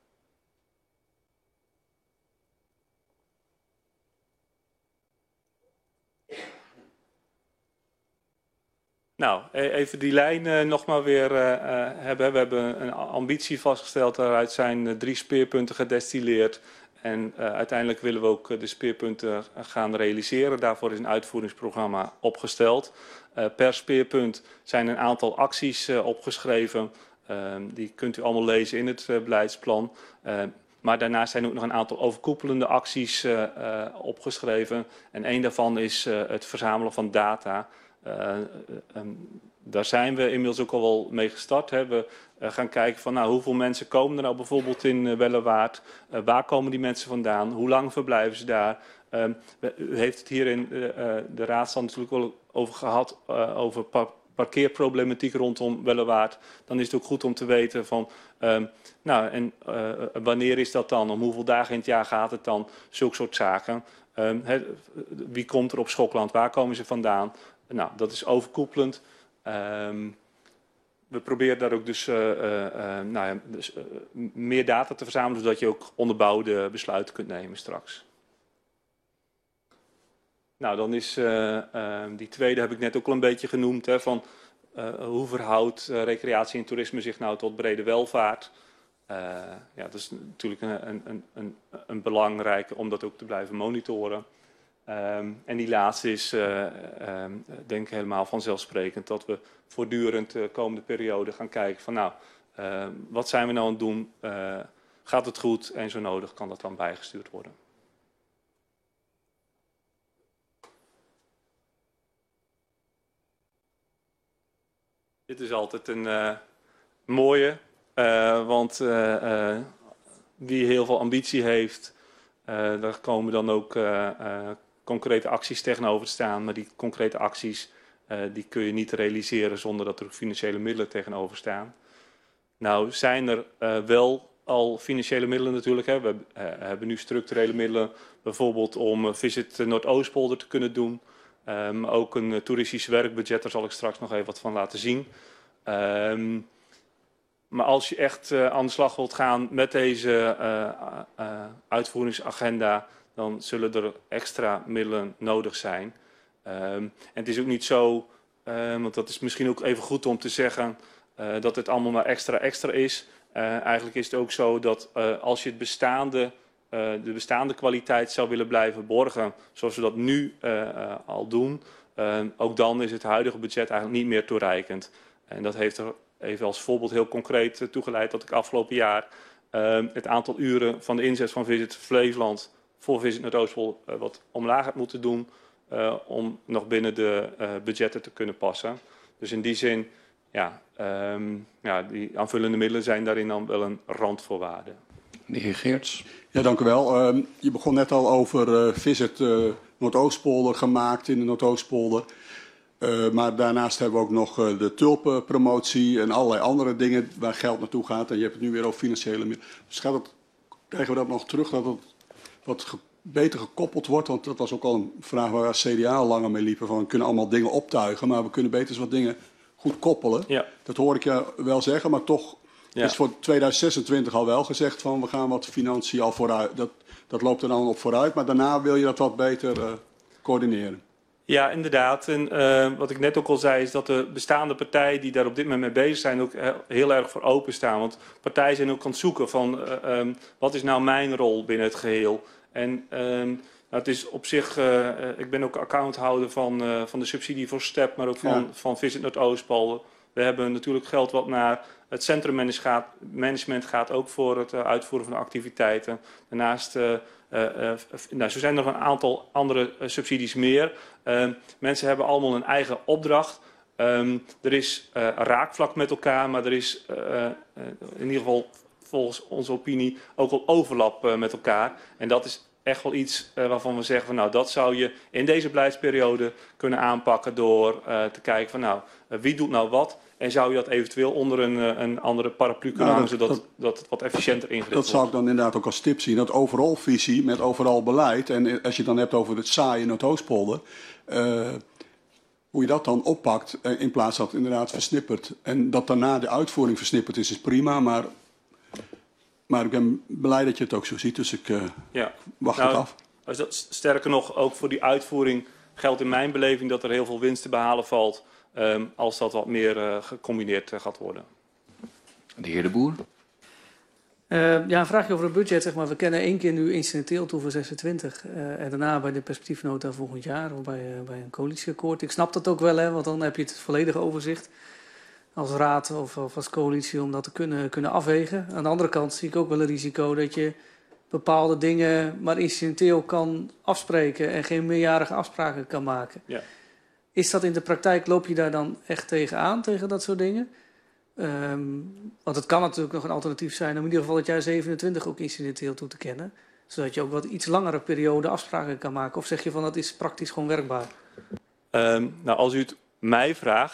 Nou, even die lijn uh, nog maar weer uh, hebben. We hebben een ambitie vastgesteld. Daaruit zijn uh, drie speerpunten gedestilleerd. En uh, uiteindelijk willen we ook uh, de speerpunten gaan realiseren. Daarvoor is een uitvoeringsprogramma opgesteld. Uh, per speerpunt zijn een aantal acties uh, opgeschreven. Uh, die kunt u allemaal lezen in het uh, beleidsplan. Uh, Maar daarnaast zijn ook nog een aantal overkoepelende acties uh, uh, opgeschreven. En één daarvan is uh, het verzamelen van data. Uh, um, daar zijn we inmiddels ook al wel mee gestart. Hè. We uh, gaan kijken van nou, hoeveel mensen komen er nou bijvoorbeeld in uh, Wellewaard. Uh, waar komen die mensen vandaan? Hoe lang verblijven ze daar? Um, u heeft het hier in uh, de raadstand natuurlijk wel over gehad. Uh, over parkeerproblematiek rondom Wellewaard, dan is het ook goed om te weten van, um, nou, en uh, wanneer is dat dan? Om hoeveel dagen in het jaar gaat het dan? Zulke soort zaken. Um, he, wie komt er op Schokland? Waar komen ze vandaan? Nou, dat is overkoepelend. Um, we proberen daar ook dus, uh, uh, uh, nou ja, dus uh, meer data te verzamelen, zodat je ook onderbouwde besluiten kunt nemen straks. Nou, dan is uh, uh, die tweede heb ik net ook al een beetje genoemd, hè, van uh, hoe verhoudt uh, recreatie en toerisme zich nou tot brede welvaart? Uh, ja, dat is natuurlijk een, een, een, een belangrijke om dat ook te blijven monitoren. Um, en die laatste is, uh, um, denk ik helemaal vanzelfsprekend, dat we voortdurend de komende periode gaan kijken van, nou, uh, wat zijn we nou aan het doen? Uh, gaat het goed? En zo nodig kan dat dan bijgestuurd worden. Dit is altijd een uh, mooie, uh, want uh, uh, wie heel veel ambitie heeft, uh, daar komen dan ook uh, uh, concrete acties tegenover te staan. Maar die concrete acties uh, die kun je niet realiseren zonder dat er ook financiële middelen tegenover staan. Nou zijn er uh, wel al financiële middelen natuurlijk. Hè. We uh, hebben nu structurele middelen bijvoorbeeld om uh, Visit Noordoostpolder te kunnen doen. Um, ook een uh, toeristisch werkbudget, daar zal ik straks nog even wat van laten zien. Um, maar als je echt uh, aan de slag wilt gaan met deze uh, uh, uitvoeringsagenda, dan zullen er extra middelen nodig zijn. Um, en het is ook niet zo, uh, want dat is misschien ook even goed om te zeggen, uh, dat het allemaal maar extra extra is. Uh, eigenlijk is het ook zo dat uh, als je het bestaande Uh, de bestaande kwaliteit zou willen blijven borgen, zoals we dat nu uh, uh, al doen, uh, ook dan is het huidige budget eigenlijk niet meer toereikend. En dat heeft er even als voorbeeld heel concreet uh, toegeleid dat ik afgelopen jaar uh, het aantal uren van de inzet van Visit Flevoland voor Visit Noordoostpolder uh, wat omlaag heb moeten doen, uh, om nog binnen de uh, budgetten te kunnen passen. Dus in die zin, ja, um, ja, die aanvullende middelen zijn daarin dan wel een randvoorwaarde. De heer Geerts. Ja, dank u wel. Uh, je begon net al over uh, Visit uh, Noordoostpolder gemaakt in de Noordoostpolder. Uh, maar daarnaast hebben we ook nog uh, de tulpenpromotie en allerlei andere dingen waar geld naartoe gaat. En je hebt het nu weer over financiële middelen. Dus gaat het, krijgen we dat nog terug, dat het wat ge beter gekoppeld wordt? Want dat was ook al een vraag waar C D A al langer mee liepen. Van, we kunnen allemaal dingen optuigen, maar we kunnen beter eens wat dingen goed koppelen. Ja. Dat hoor ik je wel zeggen, maar toch... Ja. is voor tweeduizend zesentwintig al wel gezegd van we gaan wat financiën al vooruit. Dat, dat loopt er dan op vooruit, maar daarna wil je dat wat beter uh, coördineren. Ja, inderdaad. En uh, wat ik net ook al zei is dat de bestaande partijen die daar op dit moment mee bezig zijn ook heel erg voor openstaan. Want partijen zijn ook aan het zoeken van uh, um, wat is nou mijn rol binnen het geheel. En um, nou, het is op zich, uh, ik ben ook accounthouder van, uh, van de subsidie voor STEP, maar ook van, ja. van Visit Noordoostpolder. We hebben natuurlijk geld wat naar het centrummanagement gaat, ook voor het uh, uitvoeren van de activiteiten. Daarnaast uh, uh, uh, nou, zo zijn er nog een aantal andere uh, subsidies meer. Uh, mensen hebben allemaal een eigen opdracht. Um, er is uh, raakvlak met elkaar, maar er is uh, uh, in ieder geval volgens onze opinie ook wel overlap uh, met elkaar. En dat is echt wel iets uh, waarvan we zeggen van nou dat zou je in deze beleidsperiode kunnen aanpakken door uh, te kijken van nou uh, wie doet nou wat. En zou je dat eventueel onder een, een andere paraplu kunnen nou, hangen, zodat dat, dat het wat efficiënter ingericht wordt? Dat zou ik dan inderdaad ook als tip zien. Dat overal visie met overal beleid. En als je het dan hebt over het saaie Noordoostpolder. Uh, hoe je dat dan oppakt uh, in plaats dat het inderdaad versnippert. En dat daarna de uitvoering versnipperd is, is prima. Maar, maar ik ben blij dat je het ook zo ziet. Dus ik uh, ja. wacht nou, het af. Als dat, sterker nog, ook voor die uitvoering geldt in mijn beleving dat er heel veel winst te behalen valt. Um, als dat wat meer uh, gecombineerd uh, gaat worden. De heer De Boer. Uh, ja, een vraagje over het budget. Zeg maar. We kennen één keer nu incidenteel toe voor zesentwintig. Uh, en daarna bij de perspectiefnota volgend jaar of bij, uh, bij een coalitieakkoord. Ik snap dat ook wel, hè, want dan heb je het volledige overzicht als raad of, of als coalitie om dat te kunnen, kunnen afwegen. Aan de andere kant zie ik ook wel een risico dat je bepaalde dingen maar incidenteel kan afspreken en geen meerjarige afspraken kan maken. Ja. Is dat in de praktijk, loop je daar dan echt tegenaan, tegen dat soort dingen? Um, want het kan natuurlijk nog een alternatief zijn om in ieder geval het jaar zevenentwintig ook incidenteel toe te kennen. Zodat je ook wat iets langere periode afspraken kan maken. Of zeg je van dat is praktisch gewoon werkbaar? Um, nou, als u het mij vraagt,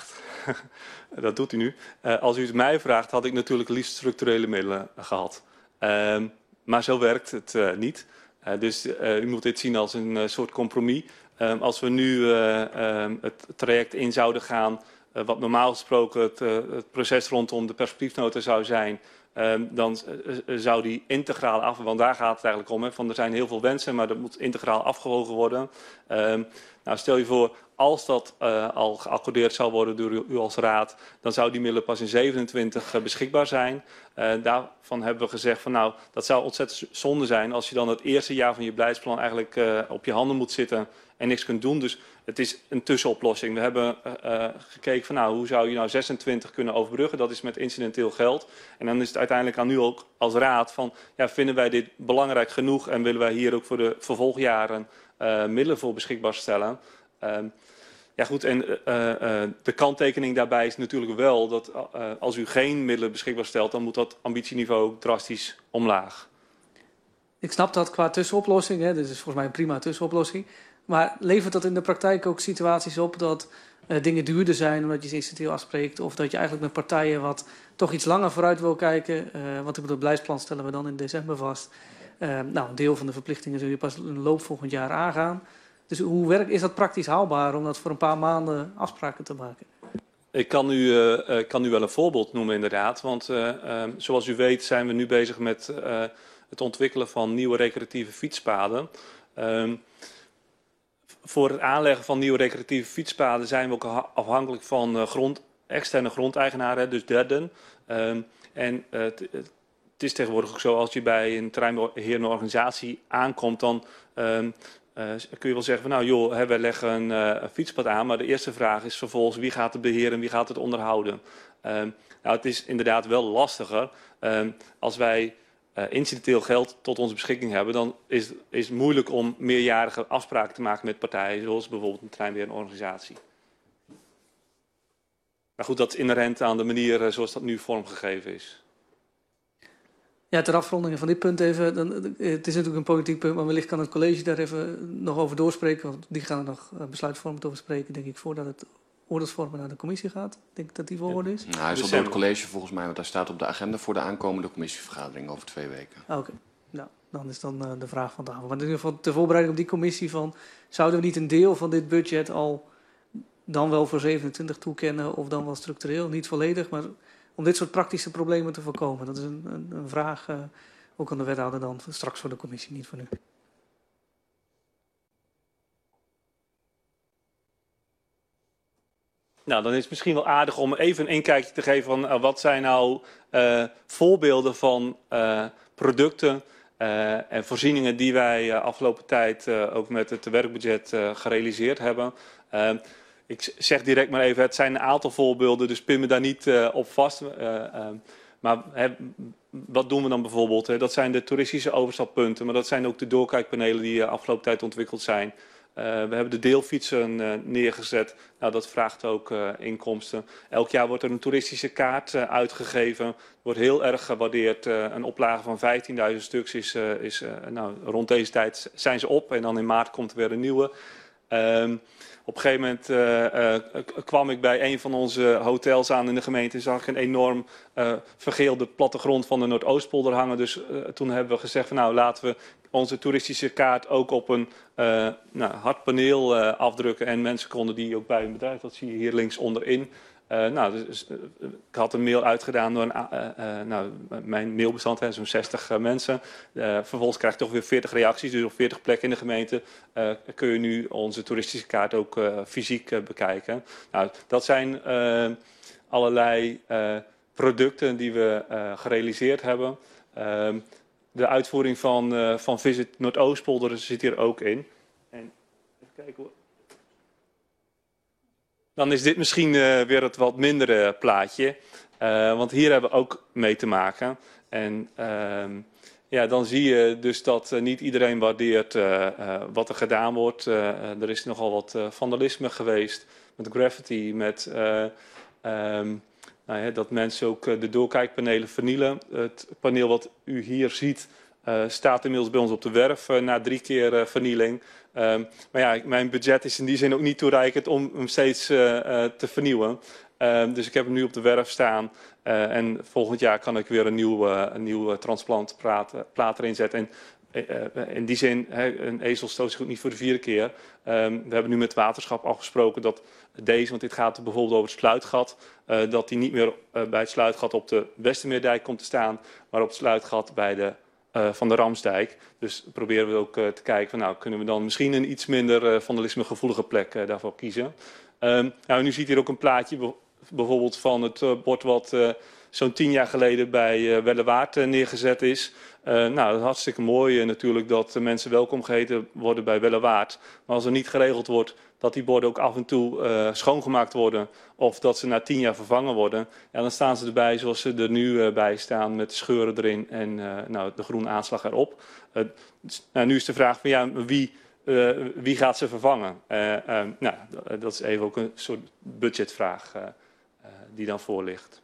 dat doet u nu. Uh, als u het mij vraagt, had ik natuurlijk liefst structurele middelen gehad. Uh, maar zo werkt het uh, niet. Uh, dus uh, u moet dit zien als een uh, soort compromis. Uh, als we nu uh, uh, het traject in zouden gaan, uh, wat normaal gesproken het, uh, het proces rondom de perspectiefnota zou zijn, uh, dan uh, zou die integraal af, want daar gaat het eigenlijk om. Hè, van er zijn heel veel wensen, maar dat moet integraal afgewogen worden. Uh, nou, stel je voor, als dat uh, al geaccordeerd zou worden door u, u als raad, dan zou die middelen pas in zevenentwintig uh, beschikbaar zijn. Uh, daarvan hebben we gezegd van nou, dat zou ontzettend zonde zijn als je dan het eerste jaar van je beleidsplan eigenlijk uh, op je handen moet zitten en niks kunt doen. Dus het is een tussenoplossing. We hebben uh, uh, gekeken van nou, hoe zou je nou zesentwintig kunnen overbruggen? Dat is met incidenteel geld. En dan is het uiteindelijk aan u ook als raad van ja, vinden wij dit belangrijk genoeg en willen wij hier ook voor de vervolgjaren uh, middelen voor beschikbaar stellen? Uh, Ja goed, en uh, uh, de kanttekening daarbij is natuurlijk wel dat uh, als u geen middelen beschikbaar stelt, dan moet dat ambitieniveau drastisch omlaag. Ik snap dat qua tussenoplossing, hè, dit is volgens mij een prima tussenoplossing. Maar levert dat in de praktijk ook situaties op dat uh, dingen duurder zijn omdat je ze incidenteel afspreekt, of dat je eigenlijk met partijen wat toch iets langer vooruit wil kijken? Uh, want ik bedoel, het beleidsplan stellen we dan in december vast. Uh, nou, een deel van de verplichtingen zul je pas in de loop volgend jaar aangaan. Dus hoe werkt, is dat praktisch haalbaar om dat voor een paar maanden afspraken te maken? Ik kan u, uh, kan u wel een voorbeeld noemen inderdaad. Want uh, uh, zoals u weet zijn we nu bezig met uh, het ontwikkelen van nieuwe recreatieve fietspaden. Uh, voor het aanleggen van nieuwe recreatieve fietspaden zijn we ook afhankelijk van uh, grond, externe grondeigenaren, dus derden. Uh, en uh, het is tegenwoordig ook zo, als je bij een terreinbeheerende organisatie aankomt, dan Uh, Uh, kun je wel zeggen van nou joh, hè, wij leggen een, uh, een fietspad aan, maar de eerste vraag is vervolgens wie gaat het beheren en wie gaat het onderhouden. Uh, nou, het is inderdaad wel lastiger. Uh, als wij uh, incidenteel geld tot onze beschikking hebben, dan is, is het moeilijk om meerjarige afspraken te maken met partijen, zoals bijvoorbeeld een terreinbeheerende organisatie. Maar goed, dat is inherent aan de manier uh, zoals dat nu vormgegeven is. Ja, ter afronding van dit punt even. Dan, het is natuurlijk een politiek punt, maar wellicht kan het college daar even nog over doorspreken. Want die gaan er nog besluitvormend over spreken, denk ik, voordat het oordeelsvormen naar de commissie gaat. Ik denk dat die volgorde is. Nou, hij is al door het college volgens mij, want hij staat op de agenda voor de aankomende commissievergadering over twee weken. Oké, okay. Nou, dan is dan uh, de vraag van tafel. Maar in ieder geval ter voorbereiding op die commissie van, zouden we niet een deel van dit budget al dan wel voor zevenentwintig toekennen of dan wel structureel? Niet volledig, maar om dit soort praktische problemen te voorkomen. Dat is een, een, een vraag, uh, ook aan de wethouder dan, straks voor de commissie, niet voor nu. Nou, dan is het misschien wel aardig om even een inkijkje te geven van uh, wat zijn nou uh, voorbeelden van uh, producten uh, en voorzieningen die wij uh, afgelopen tijd uh, ook met het werkbudget uh, gerealiseerd hebben. Uh, Ik zeg direct maar even, het zijn een aantal voorbeelden, dus pin me daar niet uh, op vast. Uh, uh, maar hè, wat doen we dan bijvoorbeeld? Hè? Dat zijn de toeristische overstappunten, maar dat zijn ook de doorkijkpanelen die uh, afgelopen tijd ontwikkeld zijn. Uh, we hebben de deelfietsen uh, neergezet. Nou, dat vraagt ook uh, inkomsten. Elk jaar wordt er een toeristische kaart uh, uitgegeven. Wordt heel erg gewaardeerd. Uh, een oplage van vijftienduizend stuks is, uh, is uh, nou, rond deze tijd zijn ze op en dan in maart komt er weer een nieuwe. Uh, Op een gegeven moment uh, uh, kwam ik bij een van onze hotels aan in de gemeente en zag ik een enorm uh, vergeelde plattegrond van de Noordoostpolder hangen. Dus uh, toen hebben we gezegd van nou laten we onze toeristische kaart ook op een uh, nou, hard paneel uh, afdrukken. En mensen konden die ook bij hun bedrijf, dat zie je hier links onderin. Uh, nou, dus, uh, ik had een mail uitgedaan door een, uh, uh, nou, mijn mailbestand, zo'n zestig uh, mensen. Uh, vervolgens krijg ik toch weer veertig reacties, dus op veertig plekken in de gemeente uh, kun je nu onze toeristische kaart ook uh, fysiek uh, bekijken. Nou, dat zijn uh, allerlei uh, producten die we uh, gerealiseerd hebben. Uh, de uitvoering van, uh, van Visit Noordoostpolder zit hier ook in. En even kijken hoor. Dan is dit misschien uh, weer het wat mindere plaatje. Uh, want hier hebben we ook mee te maken. En uh, ja, dan zie je dus dat uh, niet iedereen waardeert uh, uh, wat er gedaan wordt. Uh, uh, er is nogal wat uh, vandalisme geweest met graffiti, met uh, um, nou ja, dat mensen ook uh, de doorkijkpanelen vernielen. Het paneel wat u hier ziet Uh, staat inmiddels bij ons op de werf uh, na drie keer uh, vernieling. Um, maar ja, mijn budget is in die zin ook niet toereikend om hem steeds uh, uh, te vernieuwen. Uh, dus ik heb hem nu op de werf staan. Uh, en volgend jaar kan ik weer een nieuw, uh, een nieuw uh, transplantplaat erin zetten. En uh, in die zin, he, een ezel stoot zich ook niet voor de vierde keer. Um, we hebben nu met het waterschap afgesproken dat deze, want dit gaat bijvoorbeeld over het sluitgat, uh, dat die niet meer uh, bij het sluitgat op de Westermeerdijk komt te staan, maar op het sluitgat bij de Uh, van de Ramsdijk. Dus proberen we ook uh, te kijken van nou kunnen we dan misschien een iets minder uh, vandalisme gevoelige plek uh, daarvoor kiezen. Um, nou, nu ziet hier ook een plaatje bijvoorbeeld van het uh, bord wat uh, zo'n tien jaar geleden bij uh, Wellewaard uh, neergezet is. Uh, nou, dat is hartstikke mooi uh, natuurlijk dat uh, mensen welkom geheten worden bij Wellewaard. Maar als er niet geregeld wordt dat die borden ook af en toe uh, schoongemaakt worden of dat ze na tien jaar vervangen worden, ja, dan staan ze erbij zoals ze er nu uh, bij staan met scheuren erin en uh, nou, de groene aanslag erop. Uh, nou, nu is de vraag van ja, wie, uh, wie gaat ze vervangen? Uh, uh, nou, dat is even ook een soort budgetvraag uh, uh, die dan voor ligt.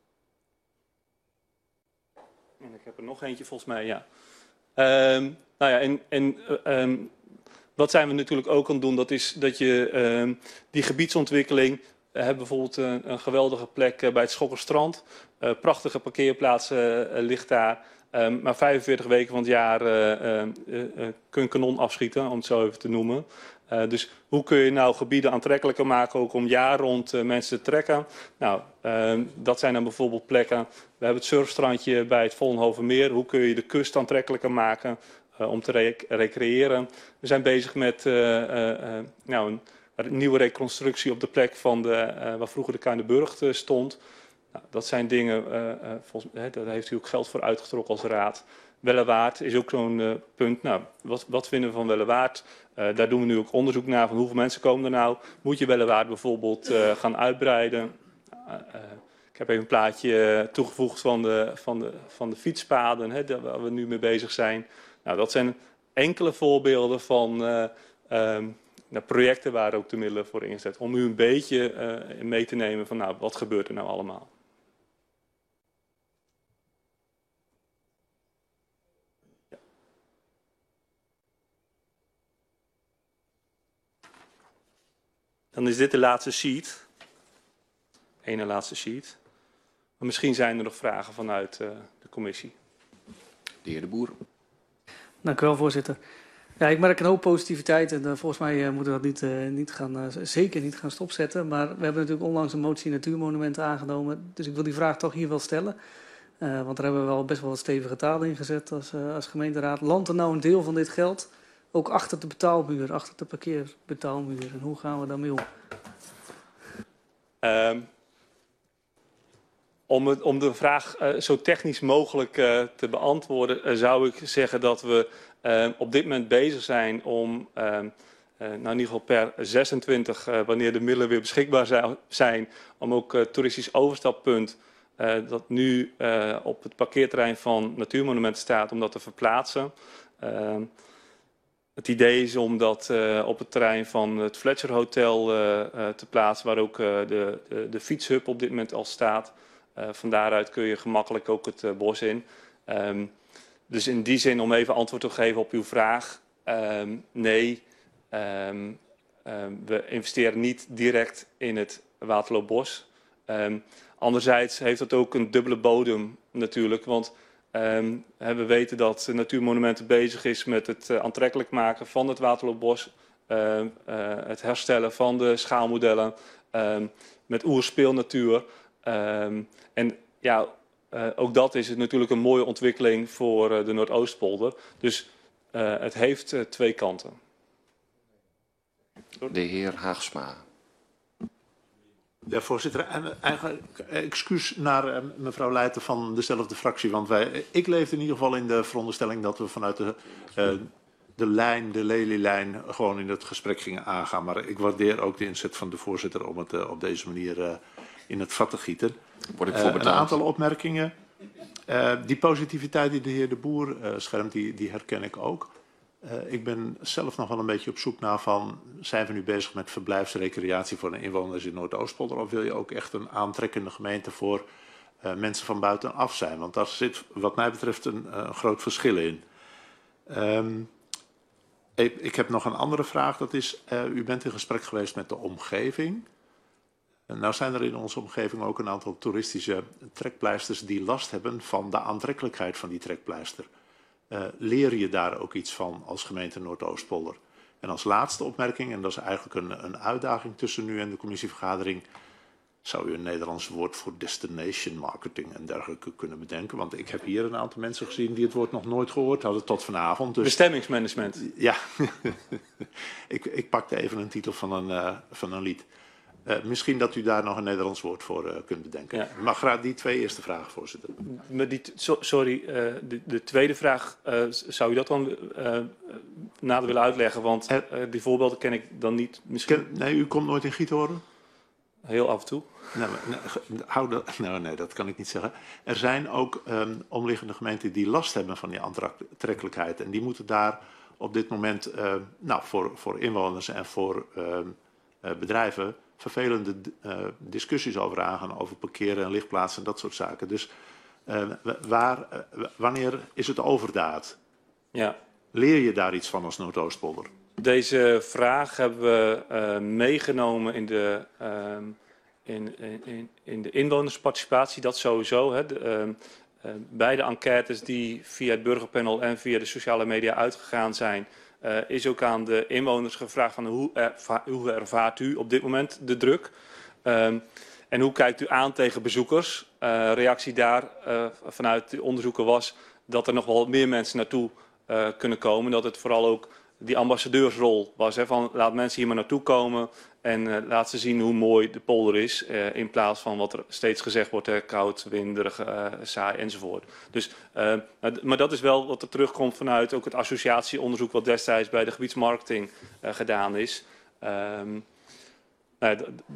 En ik heb er nog eentje volgens mij, ja. Um, nou ja, en, en uh, um, wat zijn we natuurlijk ook aan het doen, dat is dat je uh, die gebiedsontwikkeling, we hebben bijvoorbeeld een, een geweldige plek uh, bij het Schokkerstrand, uh, prachtige parkeerplaatsen uh, ligt daar, um, maar vijfenveertig weken van het jaar uh, uh, uh, kun je kanon afschieten, om het zo even te noemen. Uh, dus hoe kun je nou gebieden aantrekkelijker maken, ook om jaar rond uh, mensen te trekken? Nou, uh, dat zijn dan bijvoorbeeld plekken. We hebben het surfstrandje bij het Vollenhovenmeer. Hoe kun je de kust aantrekkelijker maken uh, om te rec recreëren? We zijn bezig met uh, uh, uh, nou, een, een nieuwe reconstructie op de plek van de, uh, waar vroeger de Kuineburgt uh, stond. Nou, dat zijn dingen, uh, uh, volgens, hè, daar heeft u ook geld voor uitgetrokken als raad. Wellewaard is ook zo'n uh, punt. Nou, wat, wat vinden we van Wellewaard? Uh, daar doen we nu ook onderzoek naar van hoeveel mensen komen er nou. Moet je Wellewaard bijvoorbeeld uh, gaan uitbreiden? Uh, uh, ik heb even een plaatje uh, toegevoegd van de, van de, van de fietspaden, hè, daar waar we nu mee bezig zijn. Nou, dat zijn enkele voorbeelden van uh, um, nou, projecten waar ook de middelen voor ingezet. Om u een beetje uh, mee te nemen van nou, wat gebeurt er nou allemaal? Dan is dit de laatste sheet. Ene laatste sheet. Maar misschien zijn er nog vragen vanuit uh, de commissie. De heer De Boer. Dank u wel, voorzitter. Ja, ik merk een hoop positiviteit en uh, volgens mij uh, moeten we dat niet, uh, niet gaan, uh, zeker niet gaan stopzetten. Maar we hebben natuurlijk onlangs een motie natuurmonumenten aangenomen. Dus ik wil die vraag toch hier wel stellen. Uh, want daar hebben we wel best wel wat stevige taal in gezet als, uh, als gemeenteraad. Landt er nou een deel van dit geld ook achter de betaalmuur, achter de parkeerbetaalmuur? En hoe gaan we daarmee om? Um, om, het, om de vraag uh, zo technisch mogelijk uh, te beantwoorden, uh, zou ik zeggen dat we uh, op dit moment bezig zijn om, uh, uh, nou in ieder geval per zesentwintig, uh, wanneer de middelen weer beschikbaar zijn, om ook uh, toeristisch overstappunt, uh, dat nu uh, op het parkeerterrein van Natuurmonumenten staat, om dat te verplaatsen. Uh, Het idee is om dat uh, op het terrein van het Fletcher Hotel uh, uh, te plaatsen, waar ook uh, de, de, de fietshub op dit moment al staat. Uh, van daaruit kun je gemakkelijk ook het uh, bos in. Um, dus in die zin, om even antwoord te geven op uw vraag, um, nee, um, um, we investeren niet direct in het Waterloopbos. Um, anderzijds heeft dat ook een dubbele bodem natuurlijk, want Um, we weten dat Natuurmonumenten bezig is met het uh, aantrekkelijk maken van het Waterloopbos, uh, uh, het herstellen van de schaalmodellen, um, met oerspeelnatuur. Um, en ja, uh, ook dat is natuurlijk een mooie ontwikkeling voor uh, de Noordoostpolder. Dus uh, het heeft uh, twee kanten. De heer Haagsma. Ja, voorzitter. En eigenlijk excuus naar uh, mevrouw Leijten van dezelfde fractie. Want wij, ik leefde in ieder geval in de veronderstelling dat we vanuit de, uh, de lijn, de lelielijn, gewoon in het gesprek gingen aangaan. Maar ik waardeer ook de inzet van de voorzitter om het uh, op deze manier uh, in het vat te gieten. Word ik uh, voor betaald. Een aantal opmerkingen. Uh, die positiviteit die de heer De Boer uh, schermt, die, die herken ik ook. Uh, ik ben zelf nog wel een beetje op zoek naar van, zijn we nu bezig met verblijfsrecreatie voor de inwoners in Noordoostpolder, of wil je ook echt een aantrekkende gemeente voor uh, mensen van buitenaf zijn? Want daar zit wat mij betreft een uh, groot verschil in. Um, ik, ik heb nog een andere vraag. Dat is, uh, u bent in gesprek geweest met de omgeving. En nou zijn er in onze omgeving ook een aantal toeristische trekpleisters die last hebben van de aantrekkelijkheid van die trekpleister. Uh, leer je daar ook iets van als gemeente Noordoostpolder? En als laatste opmerking, en dat is eigenlijk een, een uitdaging tussen nu en de commissievergadering, zou u een Nederlands woord voor destination marketing en dergelijke kunnen bedenken? Want ik heb hier een aantal mensen gezien die het woord nog nooit gehoord hadden tot vanavond. Dus bestemmingsmanagement. Ja, ik, ik pakte even een titel van een, uh, van een lied. Uh, misschien dat u daar nog een Nederlands woord voor uh, kunt bedenken. Ja. Ik mag graag die twee eerste vragen, voorzitter. Maar die, so, sorry, uh, de, de tweede vraag, uh, zou u dat dan uh, nader willen uitleggen? Want uh, die voorbeelden ken ik dan niet. Misschien... Ken, nee, u komt nooit in Giethoorn? Heel af en toe. Nou, nou, hou dat, nou, nee, dat kan ik niet zeggen. Er zijn ook um, omliggende gemeenten die last hebben van die aantrekkelijkheid. En die moeten daar op dit moment uh, nou, voor, voor inwoners en voor uh, uh, bedrijven vervelende uh, discussies over aangaan, over parkeren en lichtplaatsen en dat soort zaken. Dus uh, waar, uh, wanneer is het overdaad? Ja. Leer je daar iets van als Noordoostpolder? Deze vraag hebben we uh, meegenomen in de, uh, in, in, in de inwonersparticipatie, dat sowieso. Hè. De, uh, uh, beide enquêtes die via het burgerpanel en via de sociale media uitgegaan zijn, Uh, is ook aan de inwoners gevraagd van hoe, erva hoe ervaart u op dit moment de druk? Um, en hoe kijkt u aan tegen bezoekers? Uh, reactie daar uh, vanuit de onderzoeken was dat er nog wel meer mensen naartoe uh, kunnen komen. Dat het vooral ook die ambassadeursrol was. Hè, van laat mensen hier maar naartoe komen en uh, laat ze zien hoe mooi de polder is. Uh, in plaats van wat er steeds gezegd wordt, hè, koud, winderig, uh, saai enzovoort. Dus, uh, maar dat is wel wat er terugkomt vanuit ook het associatieonderzoek wat destijds bij de gebiedsmarketing uh, gedaan is. Um, nou,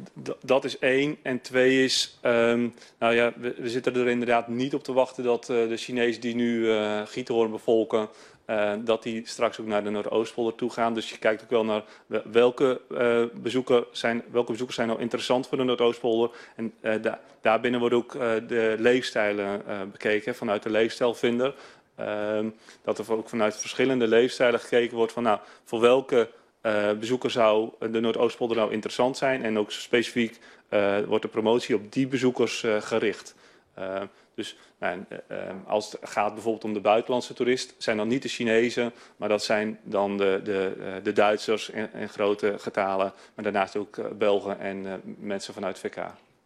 dat is één. En twee is, um, nou ja, we, we zitten er inderdaad niet op te wachten dat uh, de Chinezen die nu uh, Giethoorn bevolken, Uh, dat die straks ook naar de Noordoostpolder toe gaan. Dus je kijkt ook wel naar welke, uh, bezoeken zijn, welke bezoekers zijn nou interessant voor de Noordoostpolder. En uh, da daarbinnen worden ook uh, de leefstijlen uh, bekeken vanuit de leefstijlvinder. Uh, dat er ook vanuit verschillende leefstijlen gekeken wordt van nou, voor welke uh, bezoeker zou de Noordoostpolder nou interessant zijn. En ook specifiek uh, wordt de promotie op die bezoekers uh, gericht. Uh, Dus nou, uh, als het gaat bijvoorbeeld om de buitenlandse toerist, zijn dan niet de Chinezen, maar dat zijn dan de, de, uh, de Duitsers in, in grote getalen, maar daarnaast ook uh, Belgen en uh, mensen vanuit V K.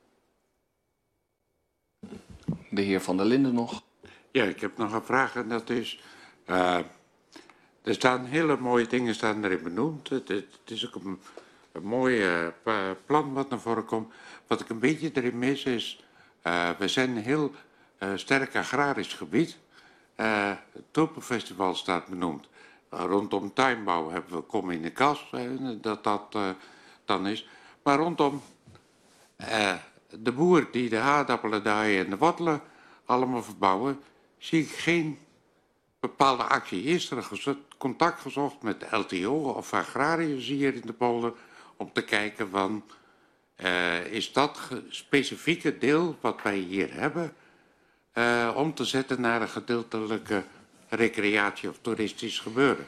De heer Van der Linden nog. Ja, ik heb nog een vraag en dat is, uh, er staan hele mooie dingen staan erin benoemd. Het, het, het is ook een, een mooi uh, plan wat naar voren komt. Wat ik een beetje erin mis is, uh, we zijn een heel uh, sterk agrarisch gebied. Uh, het Tulpenfestival staat benoemd. Uh, rondom tuinbouw hebben we Kom in de Kas, uh, dat dat uh, dan is. Maar rondom uh, de boer die de aardappelen, daaien en de wortelen allemaal verbouwen, zie ik geen bepaalde actie. Eerst er contact gezocht met de L T O of agrariërs hier in de polder om te kijken van, uh, is dat specifieke deel wat wij hier hebben uh, om te zetten naar een gedeeltelijke recreatie of toeristisch gebeuren?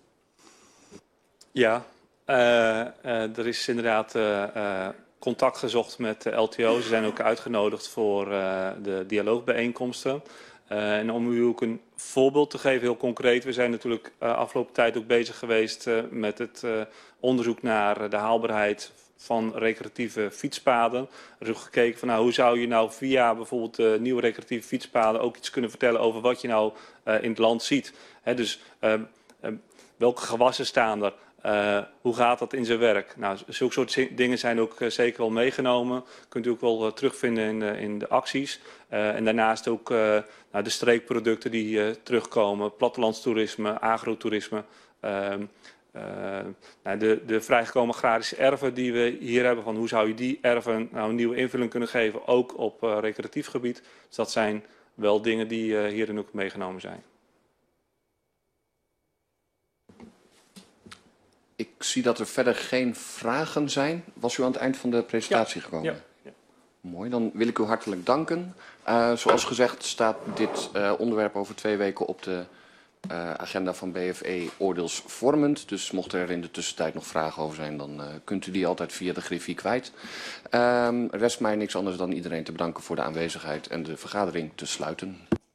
Ja, uh, uh, er is inderdaad uh, uh, contact gezocht met de L T O. Ze zijn ook uitgenodigd voor uh, de dialoogbijeenkomsten. Uh, en om u ook een voorbeeld te geven, heel concreet. We zijn natuurlijk uh, afgelopen tijd ook bezig geweest uh, met het uh, onderzoek naar de haalbaarheid van recreatieve fietspaden. Er is ook gekeken van nou, hoe zou je nou via bijvoorbeeld uh, nieuwe recreatieve fietspaden ook iets kunnen vertellen over wat je nou uh, in het land ziet. He, dus uh, uh, welke gewassen staan er? Uh, hoe gaat dat in zijn werk? Nou, zulke soort dingen zijn ook uh, zeker wel meegenomen. Kunt u ook wel uh, terugvinden in, uh, in de acties. Uh, en daarnaast ook uh, nou, de streekproducten die uh, terugkomen. Plattelandstoerisme, agrotourisme. Uh, uh, nou, de, de vrijgekomen agrarische erven die we hier hebben. Van hoe zou je die erven nou, een nieuwe invulling kunnen geven. Ook op uh, recreatief gebied. Dus dat zijn wel dingen die uh, hierin ook meegenomen zijn. Ik zie dat er verder geen vragen zijn. Was u aan het eind van de presentatie ja, gekomen? Ja, ja. Mooi, dan wil ik u hartelijk danken. Uh, zoals gezegd staat dit uh, onderwerp over twee weken op de uh, agenda van B F E oordeelsvormend. Dus mochten er in de tussentijd nog vragen over zijn, dan uh, kunt u die altijd via de griffie kwijt. Um, rest mij niks anders dan iedereen te bedanken voor de aanwezigheid en de vergadering te sluiten.